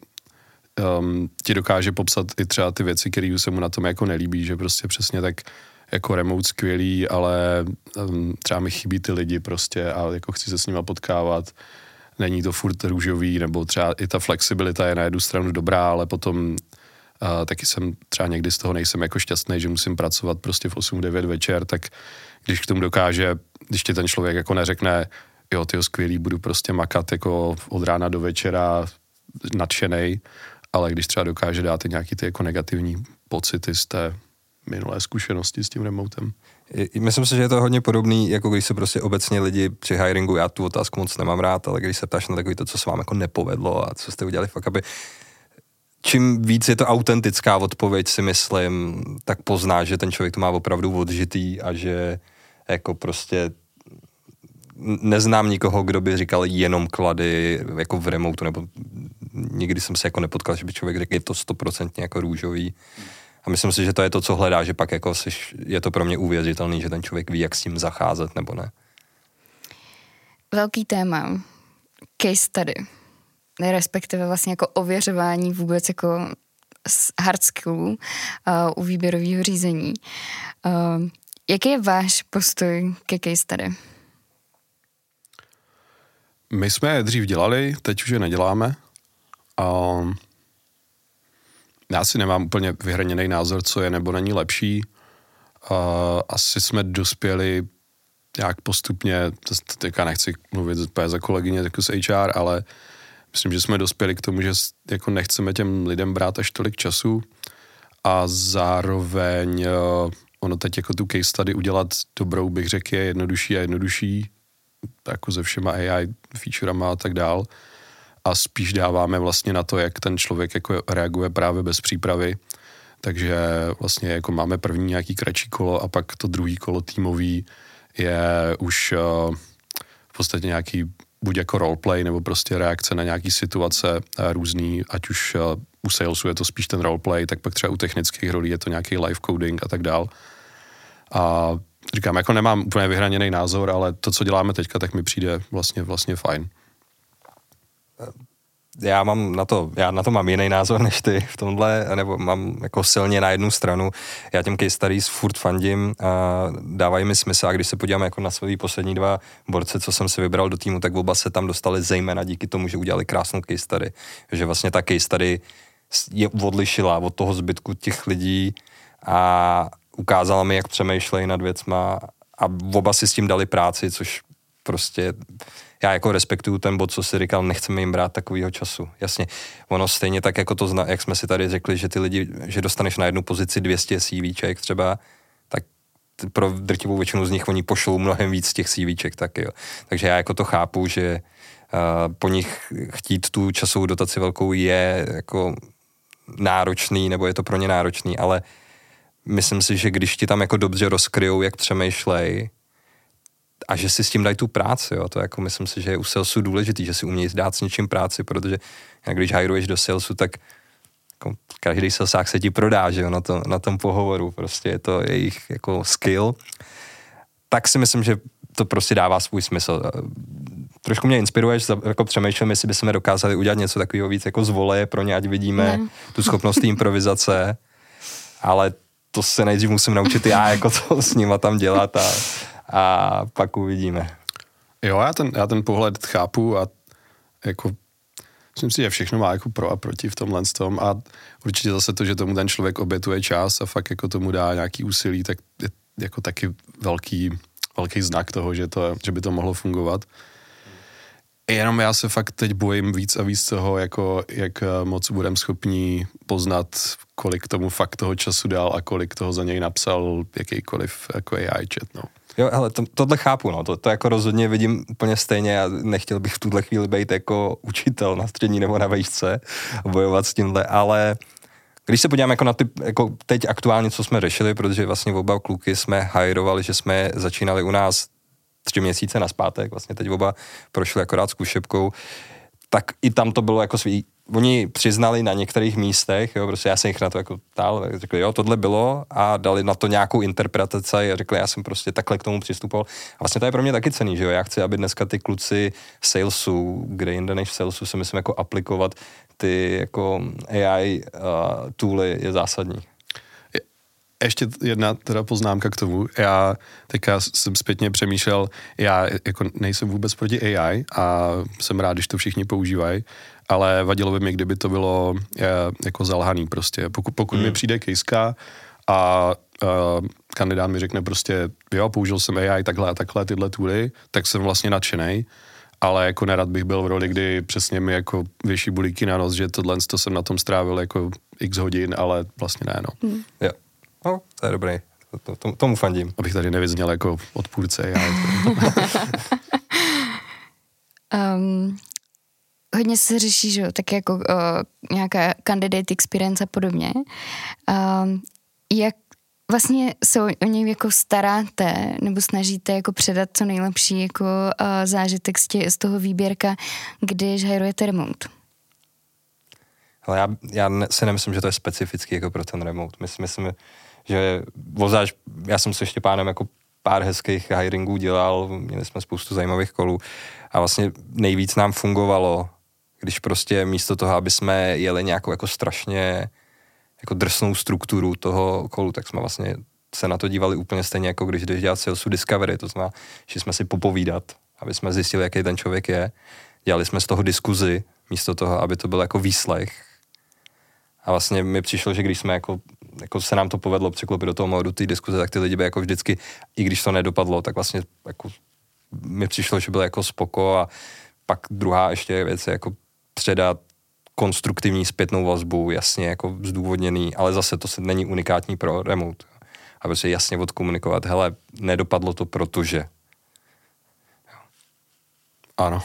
ti dokáže popsat i třeba ty věci, které se mu na tom jako nelíbí, že prostě přesně tak jako remote skvělý, ale třeba mi chybí ty lidi prostě a jako chci se s nima potkávat. Není to furt růžový, nebo třeba i ta flexibilita je na jednu stranu dobrá, ale potom taky jsem třeba někdy z toho nejsem jako šťastný, že musím pracovat prostě v 8-9 večer, tak když k tomu dokáže, když ti ten člověk jako neřekne, jo, tyjo, skvělý, budu prostě makat jako od rána do večera nadšenej, ale když třeba dokáže dát i nějaký ty jako negativní pocity z té minulé zkušenosti s tím remotem. Myslím si, že je to hodně podobný, jako když se prostě obecně lidi při hiringu, já tu otázku moc nemám rád, ale když se ptáš na takový to, co se vám jako nepovedlo a co jste udělali fakt, aby čím víc je to autentická odpověď, si myslím, tak poznáš, že ten člověk to má opravdu odžitý a že jako prostě neznám nikoho, kdo by říkal jenom klady jako v remotu, nebo nikdy jsem se jako nepotkal, že by člověk řekl, je to 100% jako růžový. A myslím si, že to je to, co hledá, že pak jako je to pro mě uvěřitelný, že ten člověk ví, jak s tím zacházet, nebo ne. Velký téma. Case study. Respektive vlastně jako ověřování vůbec jako hard skillů u výběrového řízení. Jaký je váš postoj ke case study? My jsme je dřív dělali, teď už je neděláme. Já si nemám úplně vyhraněný názor, co je nebo není lepší. Asi jsme dospěli nějak postupně, teďka nechci mluvit za kolegyně jako z HR, ale myslím, že jsme dospěli k tomu, že jako nechceme těm lidem brát až tolik času a zároveň ono teď jako tu case study udělat dobrou, bych řekl, je jednodušší a jednodušší, jako se všema AI featurama a tak dál. A spíš dáváme vlastně na to, jak ten člověk jako reaguje právě bez přípravy. Takže vlastně jako máme první nějaký kratší kolo a pak to druhý kolo týmový je už v podstatě nějaký buď jako roleplay, nebo prostě reakce na nějaký situace různý, ať už u salesu je to spíš ten roleplay, tak pak třeba u technických rolí je to nějaký live coding a tak dál. A říkám, jako nemám úplně vyhraněný názor, ale to, co děláme teďka, tak mi přijde vlastně fajn. Já na to mám jiný názor než ty v tomhle, nebo mám jako silně na jednu stranu. Já těm case studies furt fandím a dávají mi smysl, a když se podíváme jako na svý poslední dva borce, co jsem si vybral do týmu, tak oba se tam dostali zejména díky tomu, že udělali krásnou case study. Že vlastně ta case study je odlišila od toho zbytku těch lidí a ukázala mi, jak přemýšlejí nad věcma a oba si s tím dali práci, což prostě já jako respektuju ten bod, co si říkal, nechceme jim brát takovýho času. Jasně, ono stejně tak, jako to jak jsme si tady řekli, že ty lidi, že dostaneš na jednu pozici 200 CVček třeba, tak pro drtivou většinu z nich oni pošlou mnohem víc těch CVček taky, jo. Takže já jako to chápu, že po nich chtít tu časovou dotaci velkou je jako náročný, nebo je to pro ně náročný, ale myslím si, že když ti tam jako dobře rozkryjou, jak přemýšlej, a že si s tím dají tu práci, jo, to jako myslím si, že je u salesu důležitý, že si umějí dát s něčím práci, protože když hiruješ do salesu, tak jako každý salesák se ti prodá, že jo, na tom pohovoru, prostě je to jejich jako skill, tak si myslím, že to prostě dává svůj smysl. Trošku mě inspiruješ, jako přemýšlím, jestli bychom dokázali udělat něco takového víc jako z voleje pro ně, ať vidíme tu schopnost improvizace, ale to se nejdřív musím naučit já, jako to s nima tam dělat a pak uvidíme. Jo, já ten pohled chápu a jako myslím si, že všechno má jako pro a proti v tomhle tom a určitě zase to, že tomu ten člověk obětuje čas a fakt jako tomu dá nějaký úsilí, tak je jako taky velký znak toho, že by to mohlo fungovat. Jenom já se fakt teď bojím víc a víc toho, jako jak moc budeme schopní poznat, kolik tomu fakt toho času dal a kolik toho za něj napsal jakýkoliv jako AI chat, no. Jo, hele, tohle chápu, no, to jako rozhodně vidím úplně stejně, já nechtěl bych v tuhle chvíli být jako učitel na střední nebo na výšce, bojovat s tímhle, ale když se podíváme jako na ty, jako teď aktuálně, co jsme řešili, protože vlastně oba kluky jsme hirovali, že jsme začínali u nás 3 měsíce nazpátek, vlastně teď oba prošli akorát zkušebkou, tak i tam to bylo jako svý, oni přiznali na některých místech, jo, prostě já jsem jich na to jako ptal, řekli, jo, tohle bylo a dali na to nějakou interpretaci a řekli, já jsem prostě takhle k tomu přistupoval. A vlastně to je pro mě taky cenný, že jo, já chci, aby dneska ty kluci v salesu, kde jinde než v salesu se myslím jako aplikovat ty jako AI tooly je zásadní. Ještě jedna teda poznámka k tomu. Já teďka jsem zpětně přemýšlel, já jako nejsem vůbec proti AI a jsem rád, když to všichni používají, ale vadilo by mi, kdyby to bylo jako zalhaný prostě. Pokud mi přijde kejska a kandidát mi řekne prostě, jo, použil jsem AI takhle a takhle tyhle tooly, tak jsem vlastně nadšenej, ale jako nerad bych byl v roli, kdy přesně mi jako věší bulíky na nos, že tohle jsem na tom strávil jako x hodin, ale vlastně ne, no. Jo. No, to je dobrý Tomu fandím. Abych tady nevyzněl jako odpůrce. Hodně se řeší, že tak jako nějaká candidate experience a podobně. Jak vlastně se o něj jako staráte nebo snažíte jako předat co nejlepší jako zážitek z toho výběrka, když hajrujete remote? Ale já si nemyslím, že to je specifický jako pro ten remote. Myslím, že obzvlášť, já jsem se Štěpánem jako pár hezkých hiringů dělal, měli jsme spoustu zajímavých kolů a vlastně nejvíc nám fungovalo, když prostě místo toho, aby jsme jeli nějakou jako strašně jako drsnou strukturu toho kolu, tak jsme vlastně se na to dívali úplně stejně, jako když jdeš dělat salesu discovery, to znamená, že jsme si popovídat, aby jsme zjistili, jaký ten člověk je. Dělali jsme z toho diskuzi, místo toho, aby to byl jako výslech. A vlastně mi přišlo, že když jsme jako se nám to povedlo překlopit do toho modu té diskuze, tak ty lidi by jako vždycky, i když to nedopadlo, tak vlastně jako mi přišlo, že byl jako spoko a pak druhá ještě věc je jako předat konstruktivní zpětnou vazbu, jasně jako zdůvodněný, ale zase to se není unikátní pro remote. A prostě jasně odkomunikovat, hele, nedopadlo to, protože. Ano.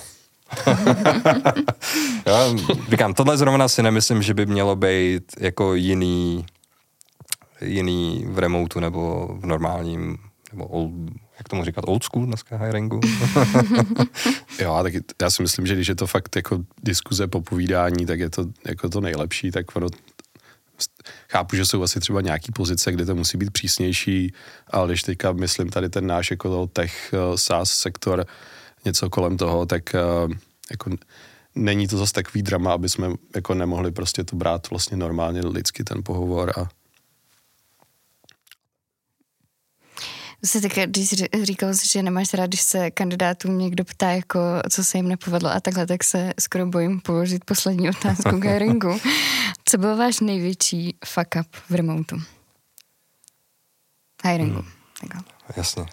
Já říkám, tohle zrovna si nemyslím, že by mělo být jako jiný v remotu nebo v normálním, nebo jak tomu říkat, old school dneska hiringu. Jo, tak já si myslím, že když je to fakt jako diskuze, popovídání, tak je to jako to nejlepší, tak ono, chápu, že jsou asi třeba nějaký pozice, kde to musí být přísnější, ale když teďka myslím tady ten náš jako tech SaaS sektor, něco kolem toho, tak jako není to zase takový drama, aby jsme jako nemohli prostě to brát vlastně normálně lidsky ten pohovor a Zase tak, když říkal jsi, že nemáš rád, když se kandidátům někdo ptá, jako, co se jim nepovedlo a takhle, tak se skoro bojím položit poslední otázku k hiringu. Co byl váš největší fuck up v remotu? Hiringu. Jasně.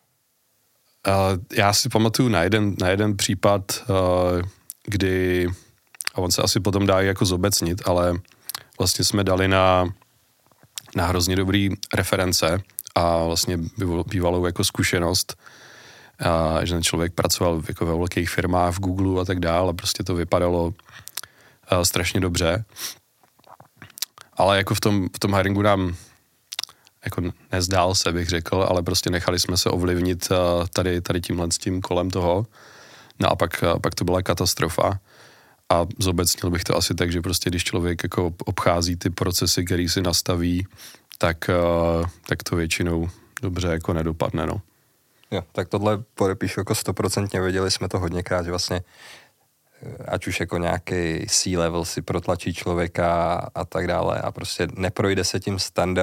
Já si pamatuju na jeden případ, kdy, a on se asi potom dá jako zobecnit, ale vlastně jsme dali na hrozně dobrý reference a vlastně bývalou jako zkušenost, že ten člověk pracoval jako ve velkých firmách, v Google a tak dále, prostě to vypadalo strašně dobře. Ale jako v tom hiringu nám jako nezdál se, bych řekl, ale prostě nechali jsme se ovlivnit tady tímhle s tím kolem toho. No a pak to byla katastrofa. A zobecnil bych to asi tak, že prostě když člověk jako obchází ty procesy, který si nastaví, tak to většinou dobře jako nedopadne, no. Jo, tak tohle podepíšu jako 100%, věděli jsme to hodněkrát, že vlastně ať už jako nějaký C-level si protlačí člověka a tak dále a prostě neprojde se tím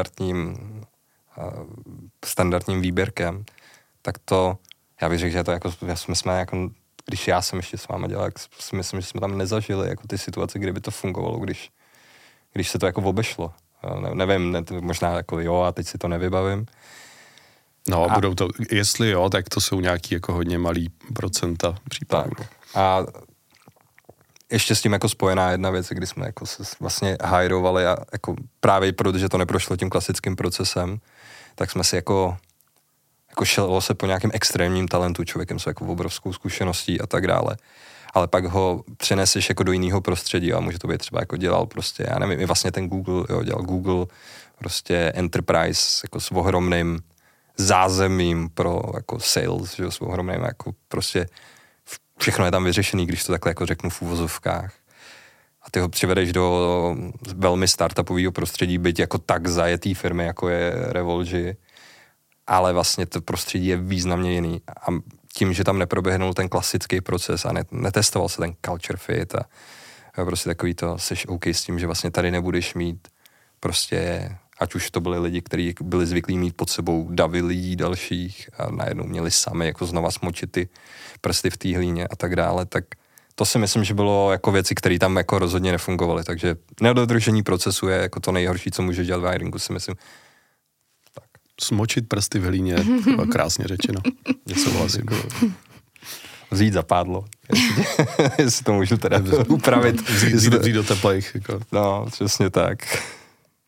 standardním výběrkem, tak to, já bych řekl, že to jako, jsme jako, když já jsem ještě s váma dělal, tak si myslím, že jsme tam nezažili jako ty situace, kde by to fungovalo, když se to jako obešlo. Nevím, možná jako jo, a teď si to nevybavím. No, budou to, jestli jo, tak to jsou nějaký jako hodně malý procenta případů. Tak. A ještě s tím jako spojená jedna věc, kdy jsme jako se vlastně hirovali a jako právě protože to neprošlo tím klasickým procesem, tak jsme si jako šelo se po nějakém extrémním talentu, člověkem s jako obrovskou zkušeností a tak dále. Ale pak ho přeneseš jako do jiného prostředí a může to být třeba jako dělal prostě, já nevím, i vlastně ten Google, jo, dělal Google prostě Enterprise jako s ohromným zázemím pro jako sales, že, s ohromným jako prostě všechno je tam vyřešený, když to takhle jako řeknu v úvozovkách. A ty ho přivedeš do velmi startupového prostředí, byť jako tak zajetý firmy, jako je Revolgy, ale vlastně to prostředí je významně jiný. A tím, že tam neproběhnul ten klasický proces a netestoval se ten culture fit a prostě takový to, seš OK s tím, že vlastně tady nebudeš mít prostě, ať už to byli lidi, kteří byli zvyklí mít pod sebou davy lidí dalších a najednou měli sami jako znova smočit ty prsty v té hlíně a tak dále, tak to si myslím, že bylo jako věci, které tam jako rozhodně nefungovaly, takže nedodržení procesu je jako to nejhorší, co může dělat v hiringu, si myslím. Tak. Smočit prsty v hlíně, to krásně řečeno. Souhlasím. Vzít zapádlo. Jestli to můžu teda upravit. Vzít do teplejch. Jako. No, přesně tak.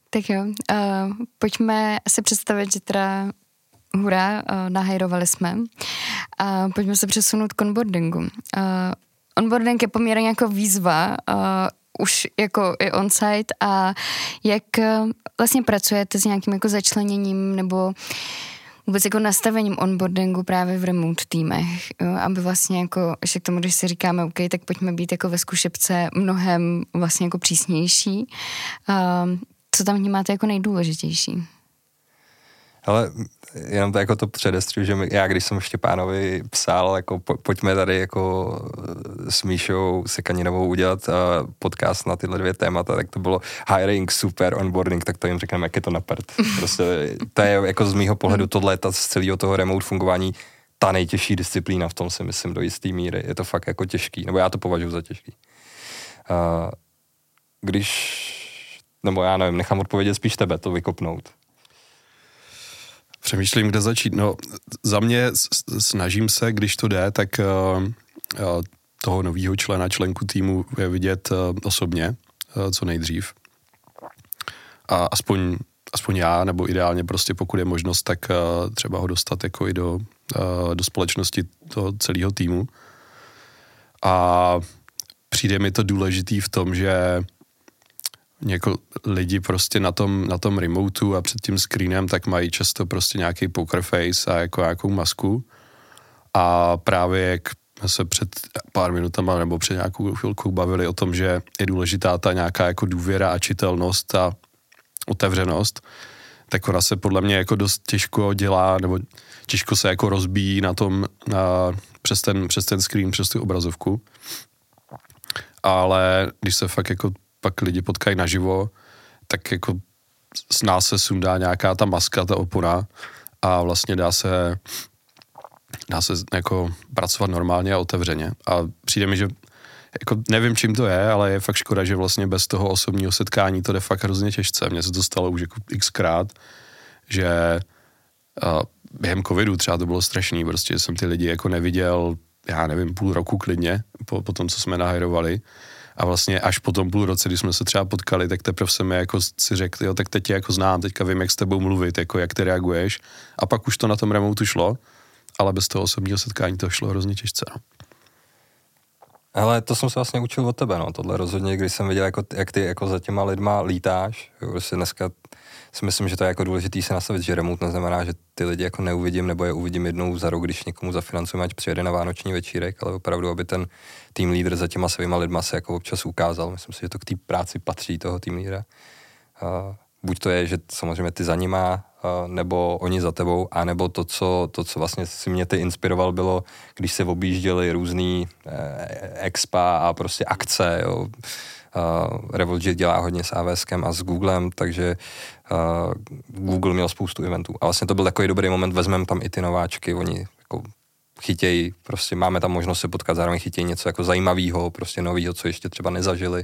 Tak jo, pojďme si představit, že teda hurá, nahajrovali jsme. Pojďme se přesunout k onboardingu. Onboarding je poměrně jako výzva, už jako i on-site a jak vlastně pracujete s nějakým jako začleněním nebo vůbec jako nastavením onboardingu právě v remote týmech, jo? Aby vlastně jako, ještě k tomu, když si říkáme, OK, tak pojďme být jako ve zkušebce mnohem vlastně jako přísnější. Co tam vnímáte jako nejdůležitější? Ale jenom to jako to předestřu, že já, když jsem Štěpánovi psal, jako pojďme tady jako s Míšou Sekaninovou udělat podcast na tyhle 2 témata, tak to bylo hiring, super, onboarding, tak to jim řekneme, jak je to na prd. Prostě to je jako z mýho pohledu tohle, z celého toho remote fungování ta nejtěžší disciplína v tom, si myslím, do jistý míry. Je to fakt jako těžký, nebo já to považuji za těžký. Nebo já nevím, nechám odpovědět spíš tebe, to vykopnout. Přemýšlím, kde začít. No, za mě snažím se, když to jde, tak toho nového členku týmu je vidět osobně, co nejdřív. A aspoň já, nebo ideálně prostě pokud je možnost, tak třeba ho dostat jako i do společnosti toho celého týmu. A přijde mi to důležitý v tom, že jako lidi prostě na tom remotu a před tím screenem tak mají často prostě nějaký poker face a jako nějakou masku. A právě jak se před pár minutama nebo před nějakou chvilkou bavili o tom, že je důležitá ta nějaká jako důvěra a čitelnost a otevřenost, tak ona se podle mě jako dost těžko dělá, nebo těžko se jako rozbíjí na tom přes ten screen, přes tu obrazovku. Ale když se fakt jako pak lidi potkají naživo, tak jako z nás se sundá nějaká ta maska, ta opona a vlastně dá se jako pracovat normálně a otevřeně. A přijde mi, že jako nevím, čím to je, ale je fakt škoda, že vlastně bez toho osobního setkání to jde fakt hrozně těžce. Mně se to stalo už jako xkrát, že během covidu třeba to bylo strašný, prostě jsem ty lidi jako neviděl, já nevím, půl roku klidně, po tom, co jsme nahajrovali. A vlastně až po tom půl roce, když jsme se třeba potkali, tak teprve jsem jako si řekl, jo, tak teď tě jako znám, teďka vím, jak s tebou mluvit, jako jak ty reaguješ. A pak už to na tom remotu šlo, ale bez toho osobního setkání to šlo hrozně těžce. No. Ale to jsem se vlastně učil od tebe, no, tohle rozhodně, když jsem viděl, jako, jak ty jako za těma lidma lítáš, prostě dneska si myslím, že to je jako důležitý se nastavit, že remote neznamená, že ty lidi jako neuvidím, nebo je uvidím jednou za rok, když někomu zafinancujeme, ať přijede na vánoční večírek, ale opravdu, aby ten tým lídr za těma svýma lidma se jako občas ukázal. Myslím si, že to k té práci patří toho tým lídra. Buď to je, že samozřejmě ty za nima, nebo oni za tebou, anebo to, co vlastně si mě ty inspiroval, bylo, když se objížděli různý expa a prostě akce, jo. Revolge dělá hodně s AWSkem a s Googlem, takže Google měl spoustu eventů. A vlastně to byl takový dobrý moment, vezmeme tam i ty nováčky, oni jako chytějí, prostě máme tam možnost se potkat, zároveň chytějí něco jako zajímavého, prostě nového, co ještě třeba nezažili.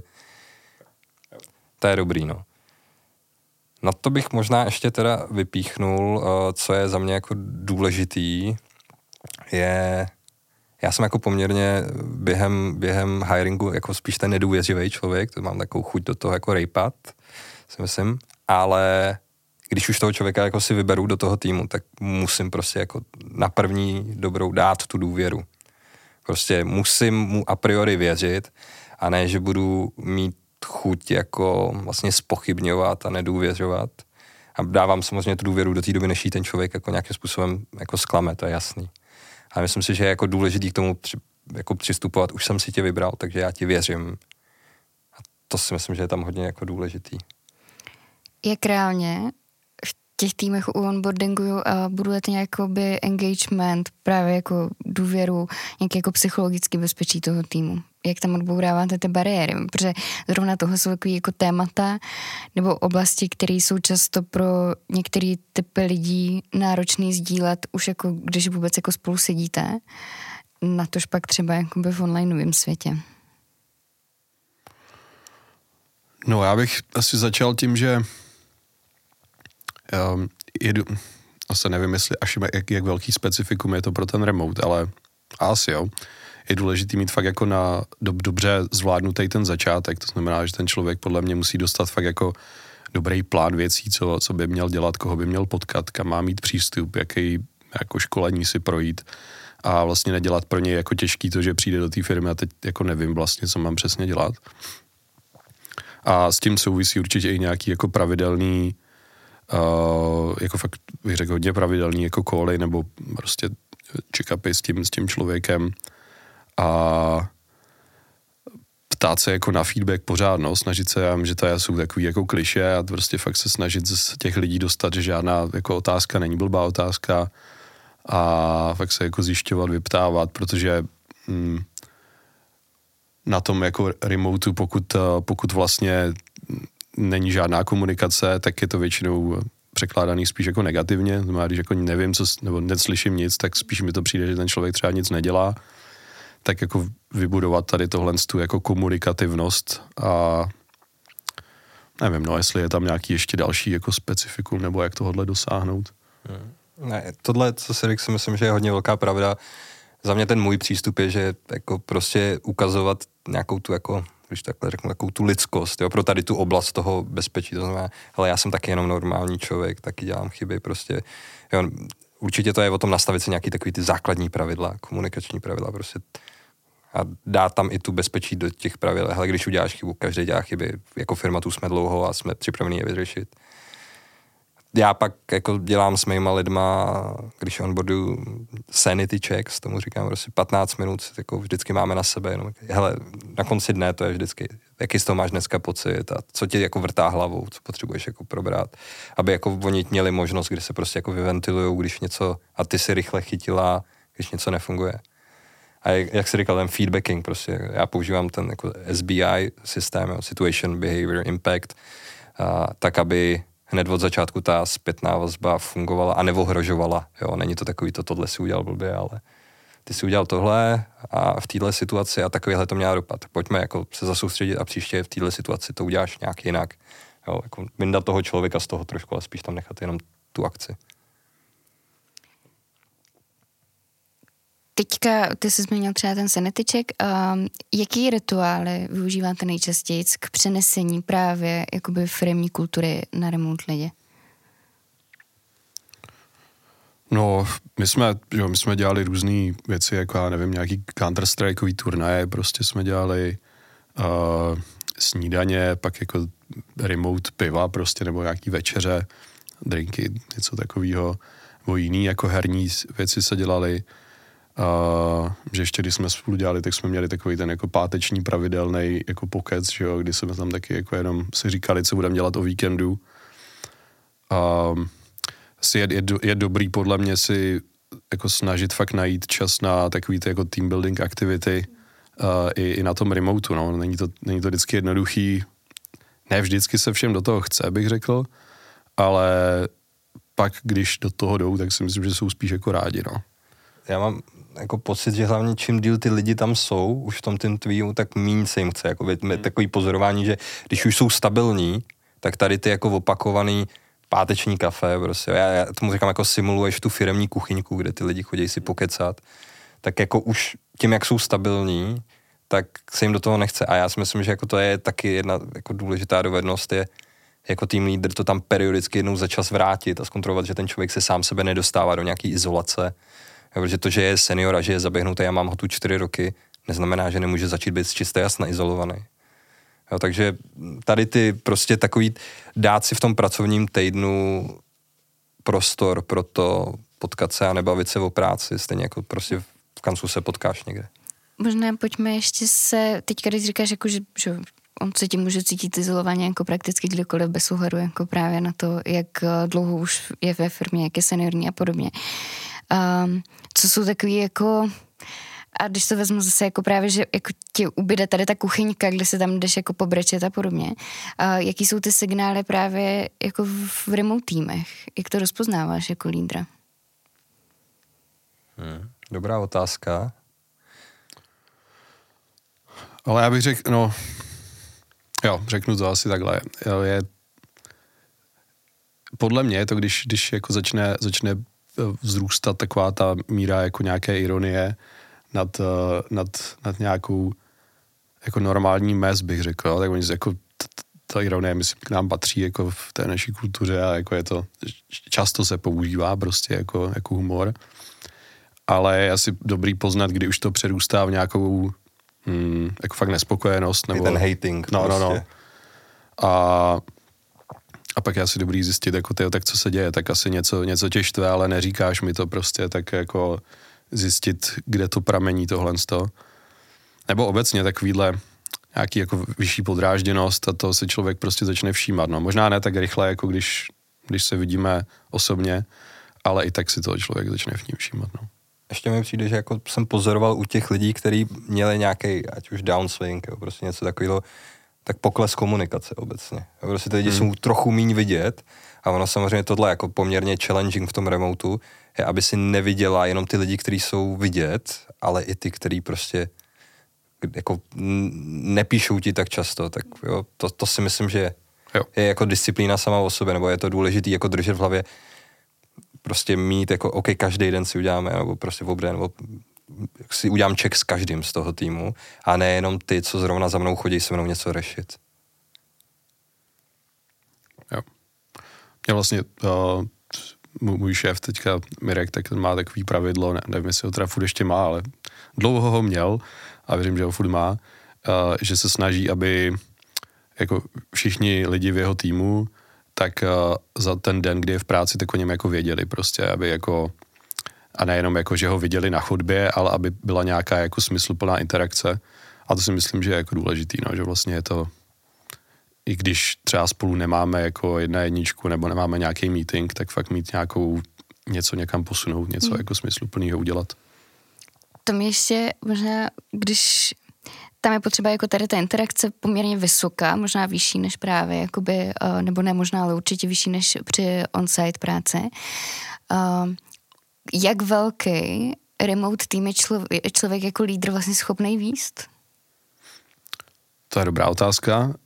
To je dobrý, no. Na to bych možná ještě teda vypíchnul, co je za mě jako důležitý, je, já jsem jako poměrně během hiringu jako spíš ten nedůvěřivý člověk, to mám takovou chuť do toho jako rejpat, si myslím, ale když už toho člověka jako si vyberu do toho týmu, tak musím prostě jako na první dobrou dát tu důvěru. Prostě musím mu a priori věřit a ne, že budu mít chuť jako vlastně zpochybňovat a nedůvěřovat. A dávám samozřejmě tu důvěru do té doby, než jí ten člověk jako nějakým způsobem jako zklame, to je jasný. A myslím si, že je jako důležitý k tomu jako přistupovat, už jsem si tě vybral, takže já ti věřím. A to si myslím, že je tam hodně jako důležitý. Jak reálně v těch týmech u onboardingu budujete nějaký engagement, právě jako důvěru, nějaký jako psychologický bezpečí toho týmu? Jak tam odbouráváte ty bariéry? Protože zrovna toho jsou takový jako témata nebo oblasti, které jsou často pro některé typy lidí náročný sdílet, už jako když vůbec jako spolu sedíte, natož pak třeba jakoby v onlineovém světě. No já bych asi začal tím, že asi nevím, jestli až jak velký specifikum je to pro ten remote, ale asi jo. Je důležitý mít fakt jako na dobře zvládnutý ten začátek, to znamená, že ten člověk podle mě musí dostat fakt jako dobrý plán věcí, co by měl dělat, koho by měl potkat, kam má mít přístup, jaký jako školení si projít a vlastně nedělat pro něj jako těžký to, že přijde do té firmy a teď jako nevím vlastně, co mám přesně dělat. A s tím souvisí určitě i nějaký jako pravidelný, jako fakt bych řekl hodně pravidelný jako cally nebo prostě check-upy s tím člověkem a ptát se jako na feedback pořád, no, snažit se, já vím, že to jsou takový jako klišé a prostě fakt se snažit z těch lidí dostat, že žádná jako otázka není blbá otázka a fakt se jako zjišťovat, vyptávat, protože na tom jako remotu, pokud vlastně není žádná komunikace, tak je to většinou překládaný spíš jako negativně. Znamená, když jako nevím, nebo neslyším nic, tak spíš mi to přijde, že ten člověk třeba nic nedělá. Tak jako vybudovat tady tohle tu jako komunikativnost a nevím, no, jestli je tam nějaký ještě další jako specifikum, nebo jak tohle dosáhnout. Ne, tohle, co si řekl, si myslím, že je hodně velká pravda. Za mě ten můj přístup je, že jako prostě ukazovat nějakou tu jako, když takhle řeknu, takovou tu lidskost, jo, pro tady tu oblast toho bezpečí. To znamená, hele, já jsem taky jenom normální člověk, taky dělám chyby, prostě, jo, určitě to je o tom nastavit si nějaký takový ty základní pravidla, komunikační pravidla, prostě a dát tam i tu bezpečí do těch pravidel. Hele, když uděláš chybu, každý dělá chyby, jako firma tu jsme dlouho a jsme připraveni je vyřešit. Já pak jako dělám s mýma lidma, když onboardu sanity checks, tomu říkám prostě 15 minut, jako vždycky máme na sebe, jenom, hele, na konci dne to je vždycky, jaký z toho máš dneska pocit a co ti jako vrtá hlavou, co potřebuješ jako probrat, aby jako oni měli možnost, kdy se prostě jako vyventilujou, když něco, a ty si rychle chytila, když něco nefunguje. A jak jsi říkal, ten feedbacking, prostě já používám ten jako SBI systém, Situation, Behavior, Impact, tak, aby hned od začátku ta zpětná vazba fungovala a neohrožovala. Jo, není to takový, tohle si udělal blbě, ale ty si udělal tohle a v téhle situaci a takovýhle to měla dopad. Pojďme jako se zasoustředit a příště v téhle situaci to uděláš nějak jinak. Jo, jako vyndat toho člověka z toho trošku, ale spíš tam nechat jenom tu akci. Teďka, ty jsi zmínil třeba ten sanity check. Jaký rituály využíváte nejčastěji k přenesení právě jakoby firemní kultury na remote lidi? No, my jsme dělali různé věci, jako já nevím, nějaký Counter-Strikeový turnaje, prostě jsme dělali snídaně, pak jako remote piva prostě, nebo nějaký večeře, drinky, něco takového, nebo jiný jako herní věci se dělali. Že ještě když jsme spolu dělali, tak jsme měli takový ten jako páteční pravidelný jako pokec, že jo, kdy jsme tam taky jako jenom si říkali, co budeme dělat o víkendu. Je dobrý podle mě si jako snažit fakt najít čas na takový ty jako team building aktivity i na tom remotu, no. Není to vždycky jednoduchý, ne vždycky se všem do toho chce, bych řekl, ale pak, když do toho jdou, tak si myslím, že jsou spíš jako rádi, no. Já mám jako pocit, že hlavně čím díl ty lidi tam jsou, už v tom tweetu, tak míň se jim chce. Jako takový pozorování, že když už jsou stabilní, tak tady ty jako opakovaný páteční kafe, prostě. Já tomu říkám, jako simuluješ tu firemní kuchyňku, kde ty lidi chodí si pokecat, tak jako už tím, jak jsou stabilní, tak se jim do toho nechce. A já si myslím, že jako to je taky jedna jako důležitá dovednost, je jako tým lídr to tam periodicky jednou za čas vrátit a zkontrolovat, že ten člověk se sám sebe nedostává do nějaký izolace. Protože to, že je senior a že je zaběhnutý, já mám ho tu 4 roky, neznamená, že nemůže začít být čistě jasně izolovaný. Jo, takže tady ty prostě takový dát si v tom pracovním týdnu prostor pro to potkat se a nebavit se o práci, stejně jako prostě v kanclu se potkáš někde. Možná pojďme ještě se, teďka když říkáš, jako, že on se tím může cítit izolovaně jako prakticky kdekoliv bez ohledu jako právě na to, jak dlouho už je ve firmě, jak je seniorní a podobně. Co jsou takový jako, a když to vezmu zase jako právě, že jako ti ubyde tady ta kuchyňka, kde se tam jdeš jako pobrečet a podobně, jaký jsou ty signály právě jako v remote týmech? Jak to rozpoznáváš jako lídra? Dobrá otázka. Ale já bych řekl, řeknu to asi takhle. Podle mě je to, když jako začne vzrůstat taková ta míra jako nějaké ironie nad nějakou jako normální mez, bych řekl, tak oni jako ta ironie, myslím, k nám patří jako v té naší kultuře a jako je to, často se používá prostě jako humor, ale je asi dobrý poznat, kdy už to přerůstá v nějakou jako fakt nespokojenost. Nebo ten hating prostě. No. A pak je asi dobrý zjistit, jako tak co se děje, tak asi něco tě štve, ale neříkáš mi to prostě, tak jako zjistit, kde to pramení tohle z toho. Nebo obecně takovýhle nějaký jako vyšší podrážděnost a to si člověk prostě začne všímat. No. Možná ne tak rychle, jako když se vidíme osobně, ale i tak si toho člověk začne v ní všímat. No. Ještě mi přijde, že jako jsem pozoroval u těch lidí, kteří měli nějaký, ať už downswing, jo, prostě něco takového, tak pokles komunikace obecně. Jo, prostě ty lidi jsou trochu míň vidět a ono samozřejmě tohle jako poměrně challenging v tom remotu je, aby si neviděla jenom ty lidi, kteří jsou vidět, ale i ty, kteří prostě jako nepíšou ti tak často, tak jo, to si myslím, že je jako disciplína sama o sobě, nebo je to důležitý jako držet v hlavě, prostě mít jako, OK, každý den si uděláme, nebo prostě v obře, nebo si udělám check s každým z toho týmu a nejenom ty, co zrovna za mnou chodí se mnou něco řešit. Jo. Já vlastně můj šéf teďka, Mirek, tak ten má takový pravidlo, nevím, jestli ho teda furt ještě má, ale dlouho ho měl a věřím, že ho furt má, že se snaží, aby jako všichni lidi v jeho týmu tak za ten den, kdy je v práci, tak o něm jako věděli prostě, aby jako a nejenom jako, že ho viděli na chodbě, ale aby byla nějaká jako smysluplná interakce. A to si myslím, že je jako důležitý, no, že vlastně je to, i když třeba spolu nemáme jako 1:1 nebo nemáme nějaký meeting, tak fakt mít nějakou, něco někam posunout, něco jako smysluplného udělat. To mi ještě možná, když tam je potřeba jako tady ta interakce poměrně vysoká, možná vyšší než právě, jakoby, nebo ne možná, ale určitě vyšší než při on-site práci. Jak velký remote tým je člověk jako lídr vlastně schopný vést? To je dobrá otázka.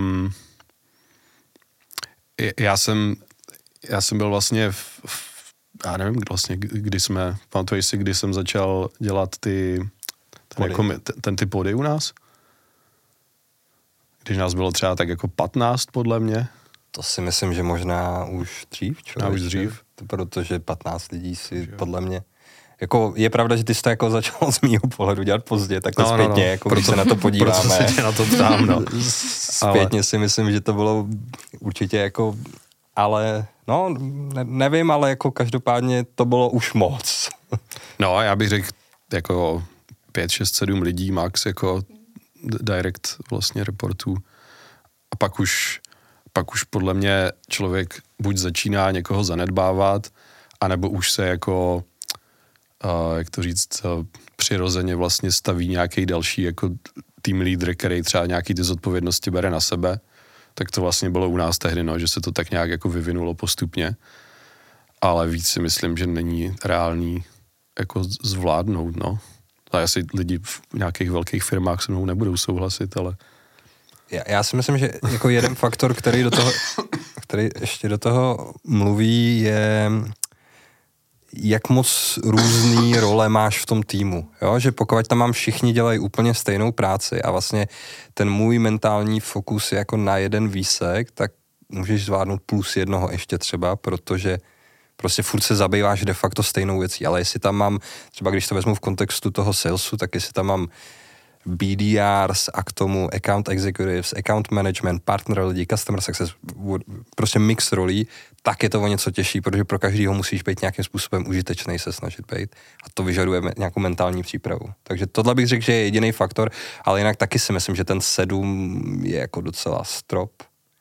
Já jsem byl vlastně já nevím vlastně, pamatuješ si, kdy jsem začal dělat ten ty pody u nás? Když nás bylo třeba tak jako 15 podle mě. To si myslím, že možná už dřív, člověk. Už dřív. Protože 15 lidí si podle mě... Jako je pravda, že ty jsi to jako začal z mýho pohledu dělat pozdě, takhle zpětně, jako když se na to podíváme. Proto se tě na to ptám, no. Zpětně si myslím, že to bylo určitě jako... Ale, no, nevím, ale jako každopádně to bylo už moc. No, já bych řekl jako 5, 6, 7 lidí max, jako direct vlastně reportů. A pak už podle mě člověk buď začíná někoho zanedbávat, anebo už se jako, jak to říct, přirozeně vlastně staví nějaký další jako tým lídr, který třeba nějaký ty zodpovědnosti bere na sebe. Tak to vlastně bylo u nás tehdy, no, že se to tak nějak jako vyvinulo postupně. Ale víc si myslím, že není reálný jako zvládnout, no. A asi lidi v nějakých velkých firmách se mnou nebudou souhlasit, ale... Já si myslím, že jako jeden faktor, který ještě do toho mluví, je jak moc různý role máš v tom týmu. Jo? Že pokud tam mám všichni dělají úplně stejnou práci a vlastně ten můj mentální fokus je jako na jeden výsek, tak můžeš zvládnout plus jednoho ještě třeba, protože prostě furt se zabýváš de facto stejnou věcí, ale jestli tam mám, třeba když to vezmu v kontextu toho salesu, tak jestli tam mám BDRs a k tomu account executives, account management, partner lidi, customer success, prostě mix rolí, tak je to o něco těžší, protože pro každýho musíš být nějakým způsobem užitečný, se snažit být a to vyžaduje nějakou mentální přípravu. Takže tohle bych řekl, že je jediný faktor, ale jinak taky si myslím, že ten 7 je jako docela strop.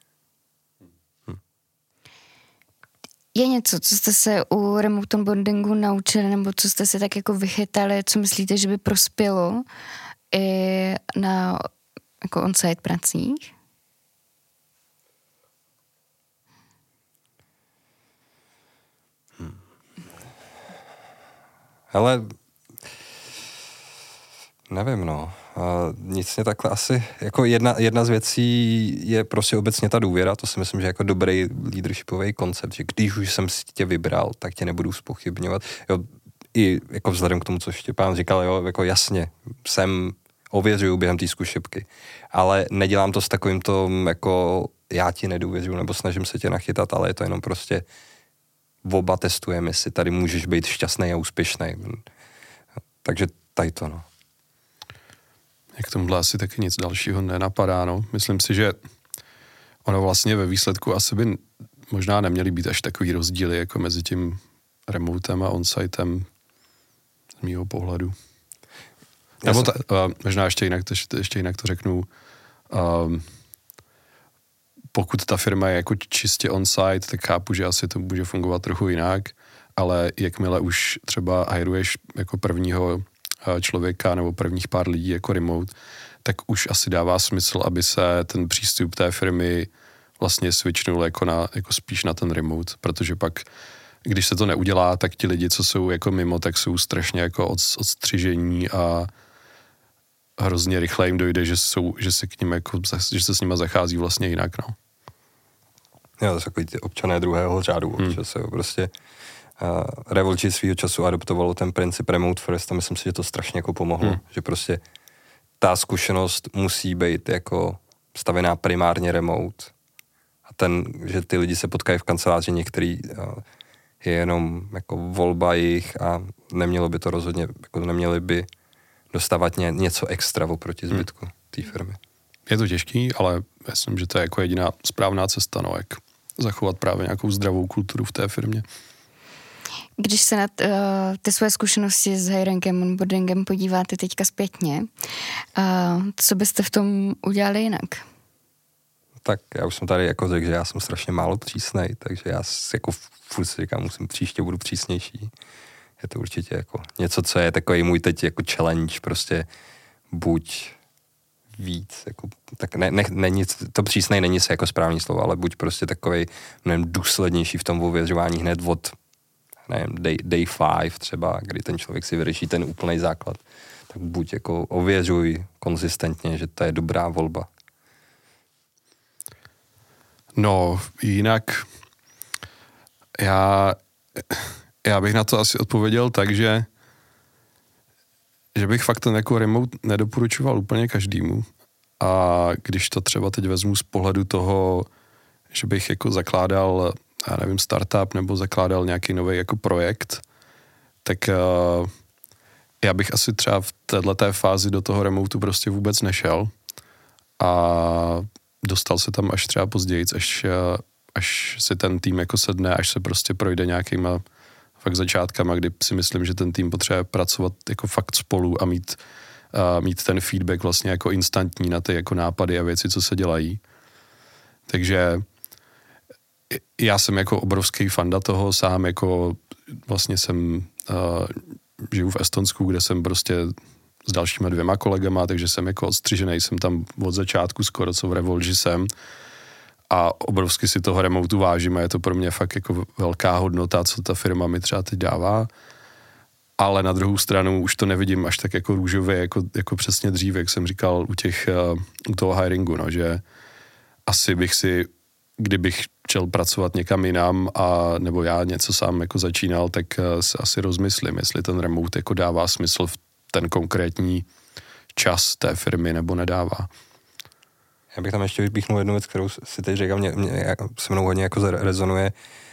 Je něco, co jste se u remote onboardingu naučili, nebo co jste si tak jako vychytali, co myslíte, že by prospělo i na jako on-site pracích? Hele, nevím, no. Nic mě takhle asi, jako jedna z věcí je prostě obecně ta důvěra, to si myslím, že jako dobrý leadershipový koncept, že když už jsem si tě vybral, tak tě nebudu zpochybňovat. Jo, i jako vzhledem k tomu, co Štěpán říkal, jo, jako jasně, ověřuju během té zkušebky, ale nedělám to s takovým to jako já ti nedůvěřuji, nebo snažím se tě nachytat, ale je to jenom prostě oba testujeme, jestli tady můžeš být šťastný a úspěšný. Takže tady to, no. Jak tomuhle asi taky nic dalšího nenapadá, no. Myslím si, že ono vlastně ve výsledku asi by možná neměly být až takový rozdíly jako mezi tím remotem a on-sitem z mýho pohledu. Nebo možná ještě jinak to řeknu. Pokud ta firma je jako čistě on-site, tak chápu, že asi to může fungovat trochu jinak, ale jakmile už třeba hiruješ jako prvního člověka nebo prvních pár lidí jako remote, tak už asi dává smysl, aby se ten přístup té firmy vlastně switchnul jako spíš na ten remote, protože pak, když se to neudělá, tak ti lidi, co jsou jako mimo, tak jsou strašně jako odstřižení a hrozně rychle jim dojde, že se k ním jako, že se s nima zachází vlastně jinak, no. Jo, to jsou takový ty občané druhého řádu, občas, prostě Revolči svýho času adoptovalo ten princip remote first a myslím si, že to strašně jako pomohlo, že prostě ta zkušenost musí být jako stavěná primárně remote a že ty lidi se potkají v kanceláři, některý je jenom jako volba jich a nemělo by to rozhodně, jako neměli by dostávat něco extra oproti zbytku té firmy. Je to těžký, ale myslím, že to je jako jediná správná cesta, no, jak zachovat právě nějakou zdravou kulturu v té firmě. Když se na ty své zkušenosti s hiringem, onboardingem podíváte teďka zpětně, co byste v tom udělali jinak? Tak já už jsem tady jako řekl, že já jsem strašně málo přísnej, takže já jako furt si říkám, příště budu přísnější. Je to určitě jako něco, co je takový můj teď jako challenge, prostě buď víc, jako, tak není, to přísnej není se jako správný slovo, ale buď prostě takovej mnohem důslednější v tom ověřování hned od day 5 třeba, kdy ten člověk si vyřeší ten úplný základ, tak buď jako ověřuj konzistentně, že to je dobrá volba. No, jinak já bych na to asi odpověděl tak, že bych fakt ten jako remote nedoporučoval úplně každému. A když to třeba teď vezmu z pohledu toho, že bych jako zakládal, já nevím, startup nebo zakládal nějaký nový jako projekt, tak já bych asi třeba v této fázi do toho remotu prostě vůbec nešel a dostal se tam až třeba později, až si ten tým jako sedne, až se prostě projde nějakýma fakt začátkama, kdy si myslím, že ten tým potřebuje pracovat jako fakt spolu a mít ten feedback vlastně jako instantní na ty jako nápady a věci, co se dělají. Takže já jsem jako obrovský fanda toho, sám jako vlastně žiju v Estonsku, kde jsem prostě s dalšíma 2 kolegama, takže jsem jako odstřižený, jsem tam od začátku skoro, co v Revolži jsem a obrovsky si toho remotu vážím a je to pro mě fakt jako velká hodnota, co ta firma mi třeba teď dává, ale na druhou stranu už to nevidím až tak jako růžově, jako přesně dřív, jak jsem říkal u toho hiringu, no, že asi bych si, kdybych chtěl pracovat někam jinam nebo já něco sám jako začínal, tak se asi rozmyslím, jestli ten remote jako dává smysl v ten konkrétní čas té firmy nebo nedává. Já bych tam ještě vypíchnul jednu věc, kterou si teď říkám, se mnou hodně jako rezonuje,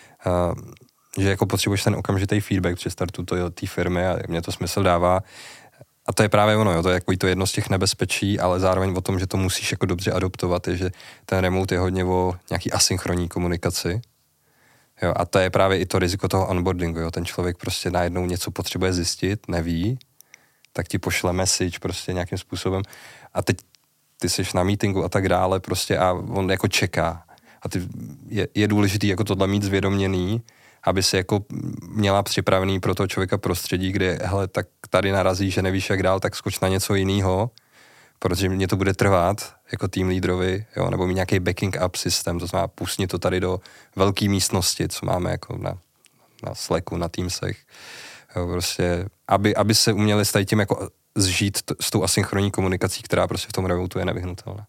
že jako potřebuješ ten okamžitý feedback při startu té firmy a mě to smysl dává. A to je právě ono, jo, to je jako to jedno z těch nebezpečí, ale zároveň o tom, že to musíš jako dobře adoptovat, je, že ten remote je hodně o nějaký asynchronní komunikaci. Jo, a to je právě i to riziko toho onboardingu, jo. Ten člověk prostě najednou něco potřebuje zjistit, neví, tak ti pošle message prostě nějakým způsobem a teď ty jsi na meetingu a tak dále prostě a on jako čeká. A je důležitý jako tohle mít zvědoměný, aby si jako měla připravený pro toho člověka prostředí, kde hele, tak tady narazí, že nevíš jak dál, tak skoč na něco jiného, protože mě to bude trvat jako tým lídrovi, jo, nebo mít nějaký backing up systém, to znamená pustni to tady do velké místnosti, co máme jako na Slacku, na Teamsech, jo, prostě, aby se uměli s tím jako zžít s tou asynchronní komunikací, která prostě v tom remotu je nevyhnutelná.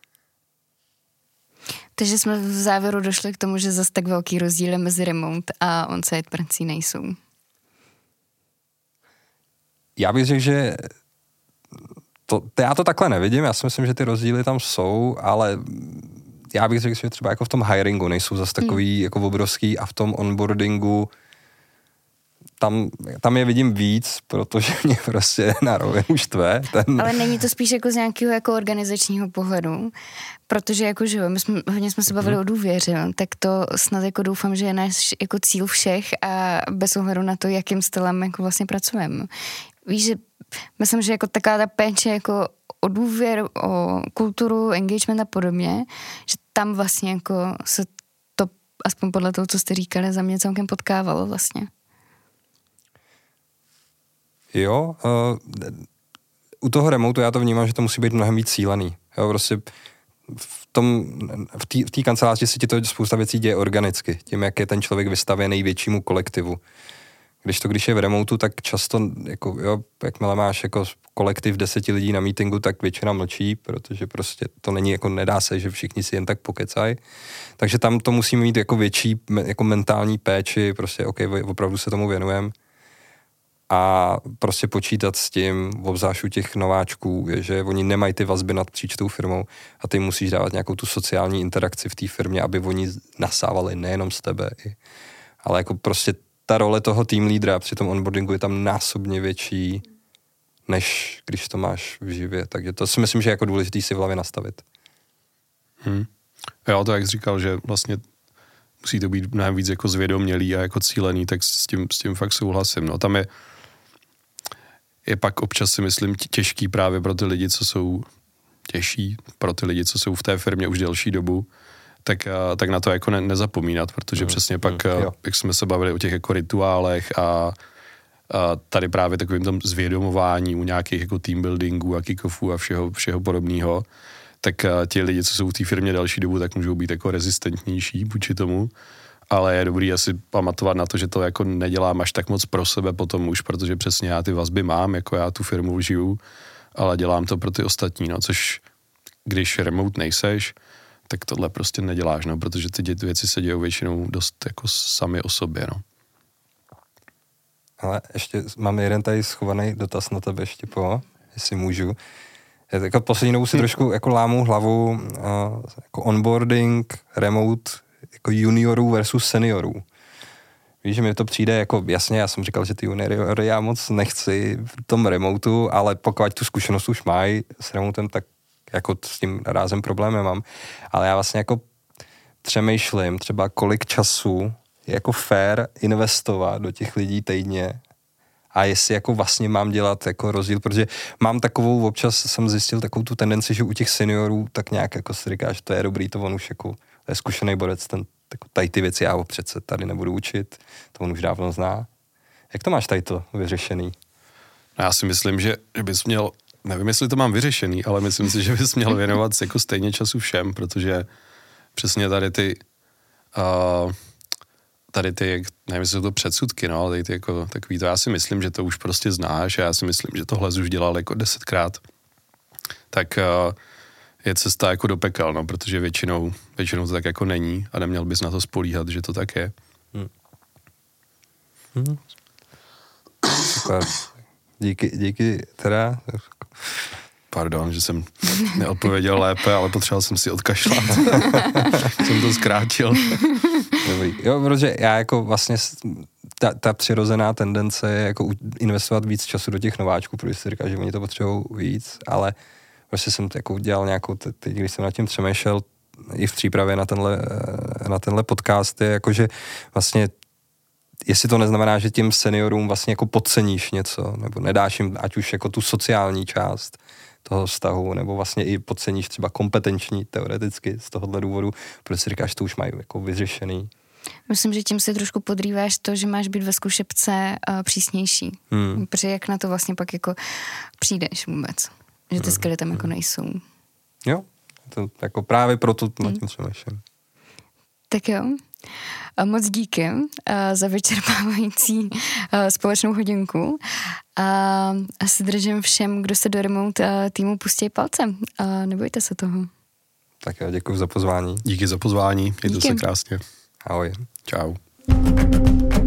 Takže jsme v závěru došli k tomu, že zase tak velký rozdíly mezi remote a on-site prací nejsou. Já bych řekl, že já to takhle nevidím, já si myslím, že ty rozdíly tam jsou, ale já bych řekl, že třeba jako v tom hiringu nejsou zase takový jako obrovský a v tom onboardingu tam je vidím víc, protože mě prostě na rovinu štve. Ale není to spíš jako z nějakého jako organizačního pohledu, protože jako, že jo, hodně jsme se bavili o důvěře, tak to snad jako doufám, že je náš jako cíl všech a bez ohledu na to, jakým stylem jako vlastně pracujeme. Víš, že myslím, že jako taková ta péče jako o důvěru, o kulturu, engagement a podobně, že tam vlastně jako se to, aspoň podle toho, co jste říkali, za mě celkem potkávalo vlastně. Jo, u toho remotu já to vnímám, že to musí být mnohem víc cílený. Jo, prostě v té kanceláři se ti to spousta věcí děje organicky, tím, jak je ten člověk vystavěný většímu kolektivu. Když je v remotu, tak často, jako, jo, jakmile máš jako kolektiv 10 lidí na meetingu, tak většina mlčí, protože prostě to není, jako nedá se, že všichni si jen tak pokecají. Takže tam to musíme mít jako větší jako mentální péči, prostě OK, opravdu se tomu věnujeme. A prostě počítat s tím, obzvlášť u těch nováčků, je, že oni nemají ty vazby napříč tou firmou a ty musíš dávat nějakou tu sociální interakci v té firmě, aby oni nasávali nejenom z tebe, ale jako prostě ta role toho team lídra při tom onboardingu je tam násobně větší, než když to máš v živě. Takže to si myslím, že je jako důležitý si v hlavě nastavit. Jo, to jak jsi říkal, že vlastně musí to být mnohem víc jako zvědomělý a jako cílený, tak s tím fakt souhlasím. No, tam je pak občas si myslím těžký právě pro ty lidi, co jsou těžší, pro ty lidi, co jsou v té firmě už delší dobu, tak na to jako nezapomínat, protože přesně pak, jak jsme se bavili o těch jako rituálech a tady právě takovým tom zvědomování u nějakých jako team buildingů a kick-offů a všeho podobného, tak ti lidi, co jsou v té firmě další dobu, tak můžou být jako rezistentnější vůči tomu, ale je dobrý asi pamatovat na to, že to jako nedělám až tak moc pro sebe potom už, protože přesně já ty vazby mám, jako já tu firmu žiju, ale dělám to pro ty ostatní, no, což když remote nejseš, tak tohle prostě neděláš, no, protože ty věci se dějou většinou dost jako sami o sobě, no. Ale ještě mám jeden tady schovaný dotaz na tebe ještě jestli můžu. Jako poslední dobu si trošku jako lámu hlavu jako onboarding, remote, jako juniorů versus seniorů. Víš, že mi to přijde jako, jasně, já jsem říkal, že ty juniory já moc nechci v tom remotu, ale pokud tu zkušenost už mají s remotem, tak jako s tím rázem problémy mám. Ale já vlastně jako přemýšlím třeba kolik času je jako fair investovat do těch lidí týdně a jestli jako vlastně mám dělat jako rozdíl, protože mám takovou, občas jsem zjistil takovou tu tendenci, že u těch seniorů tak nějak jako si říká, že to je dobrý, to on už jako, to je zkušený borec, ten tady ty věci já ho přece tady nebudu učit, to on už dávno zná. Jak to máš tady to vyřešený? Já si myslím, že bys měl, nevím, jestli to mám vyřešený, ale myslím si, že bys měl věnovat jako stejně času všem, protože přesně tady ty, nevím, jestli jsou to předsudky, no, ale tady ty jako takový to, já si myslím, že to už prostě znáš a já si myslím, že tohle jsi už dělal jako 10krát, tak je cesta jako do pekel, no, protože většinou to tak jako není a neměl bys na to spolíhat, že to tak je. Super. Díky teda. Pardon, že jsem neodpověděl lépe, ale potřeboval jsem si odkašlat. Jsem to zkrátil. Dobrý. Jo, protože já jako vlastně ta přirozená tendence je jako investovat víc času do těch nováčků, protože si říká, že oni to potřebují víc, ale prostě jsem jako udělal nějakou, teď když jsem nad tím přemýšlel i v přípravě na tenhle podcast, je jako, že vlastně jestli to neznamená, že těm seniorům vlastně jako podceníš něco, nebo nedáš jim ať už jako tu sociální část toho vztahu, nebo vlastně i podceníš třeba kompetenční teoreticky z tohohle důvodu, protože si říkáš, že to už mají jako vyřešený. Myslím, že tím si trošku podrýváš to, že máš být ve zkušebce přísnější. Protože jak na to vlastně pak jako přijdeš vůbec, že ty skily tam jako nejsou. Jo, to jako právě proto nad tím přemýšlím. Tak jo. Moc díky za vyčerpávající společnou hodinku. Asi držím všem, kdo se do remote týmu pustí palcem. Nebojte se toho. Tak jo, děkuji za pozvání. Díky za pozvání, mějte se krásně. Ahoj. Čau.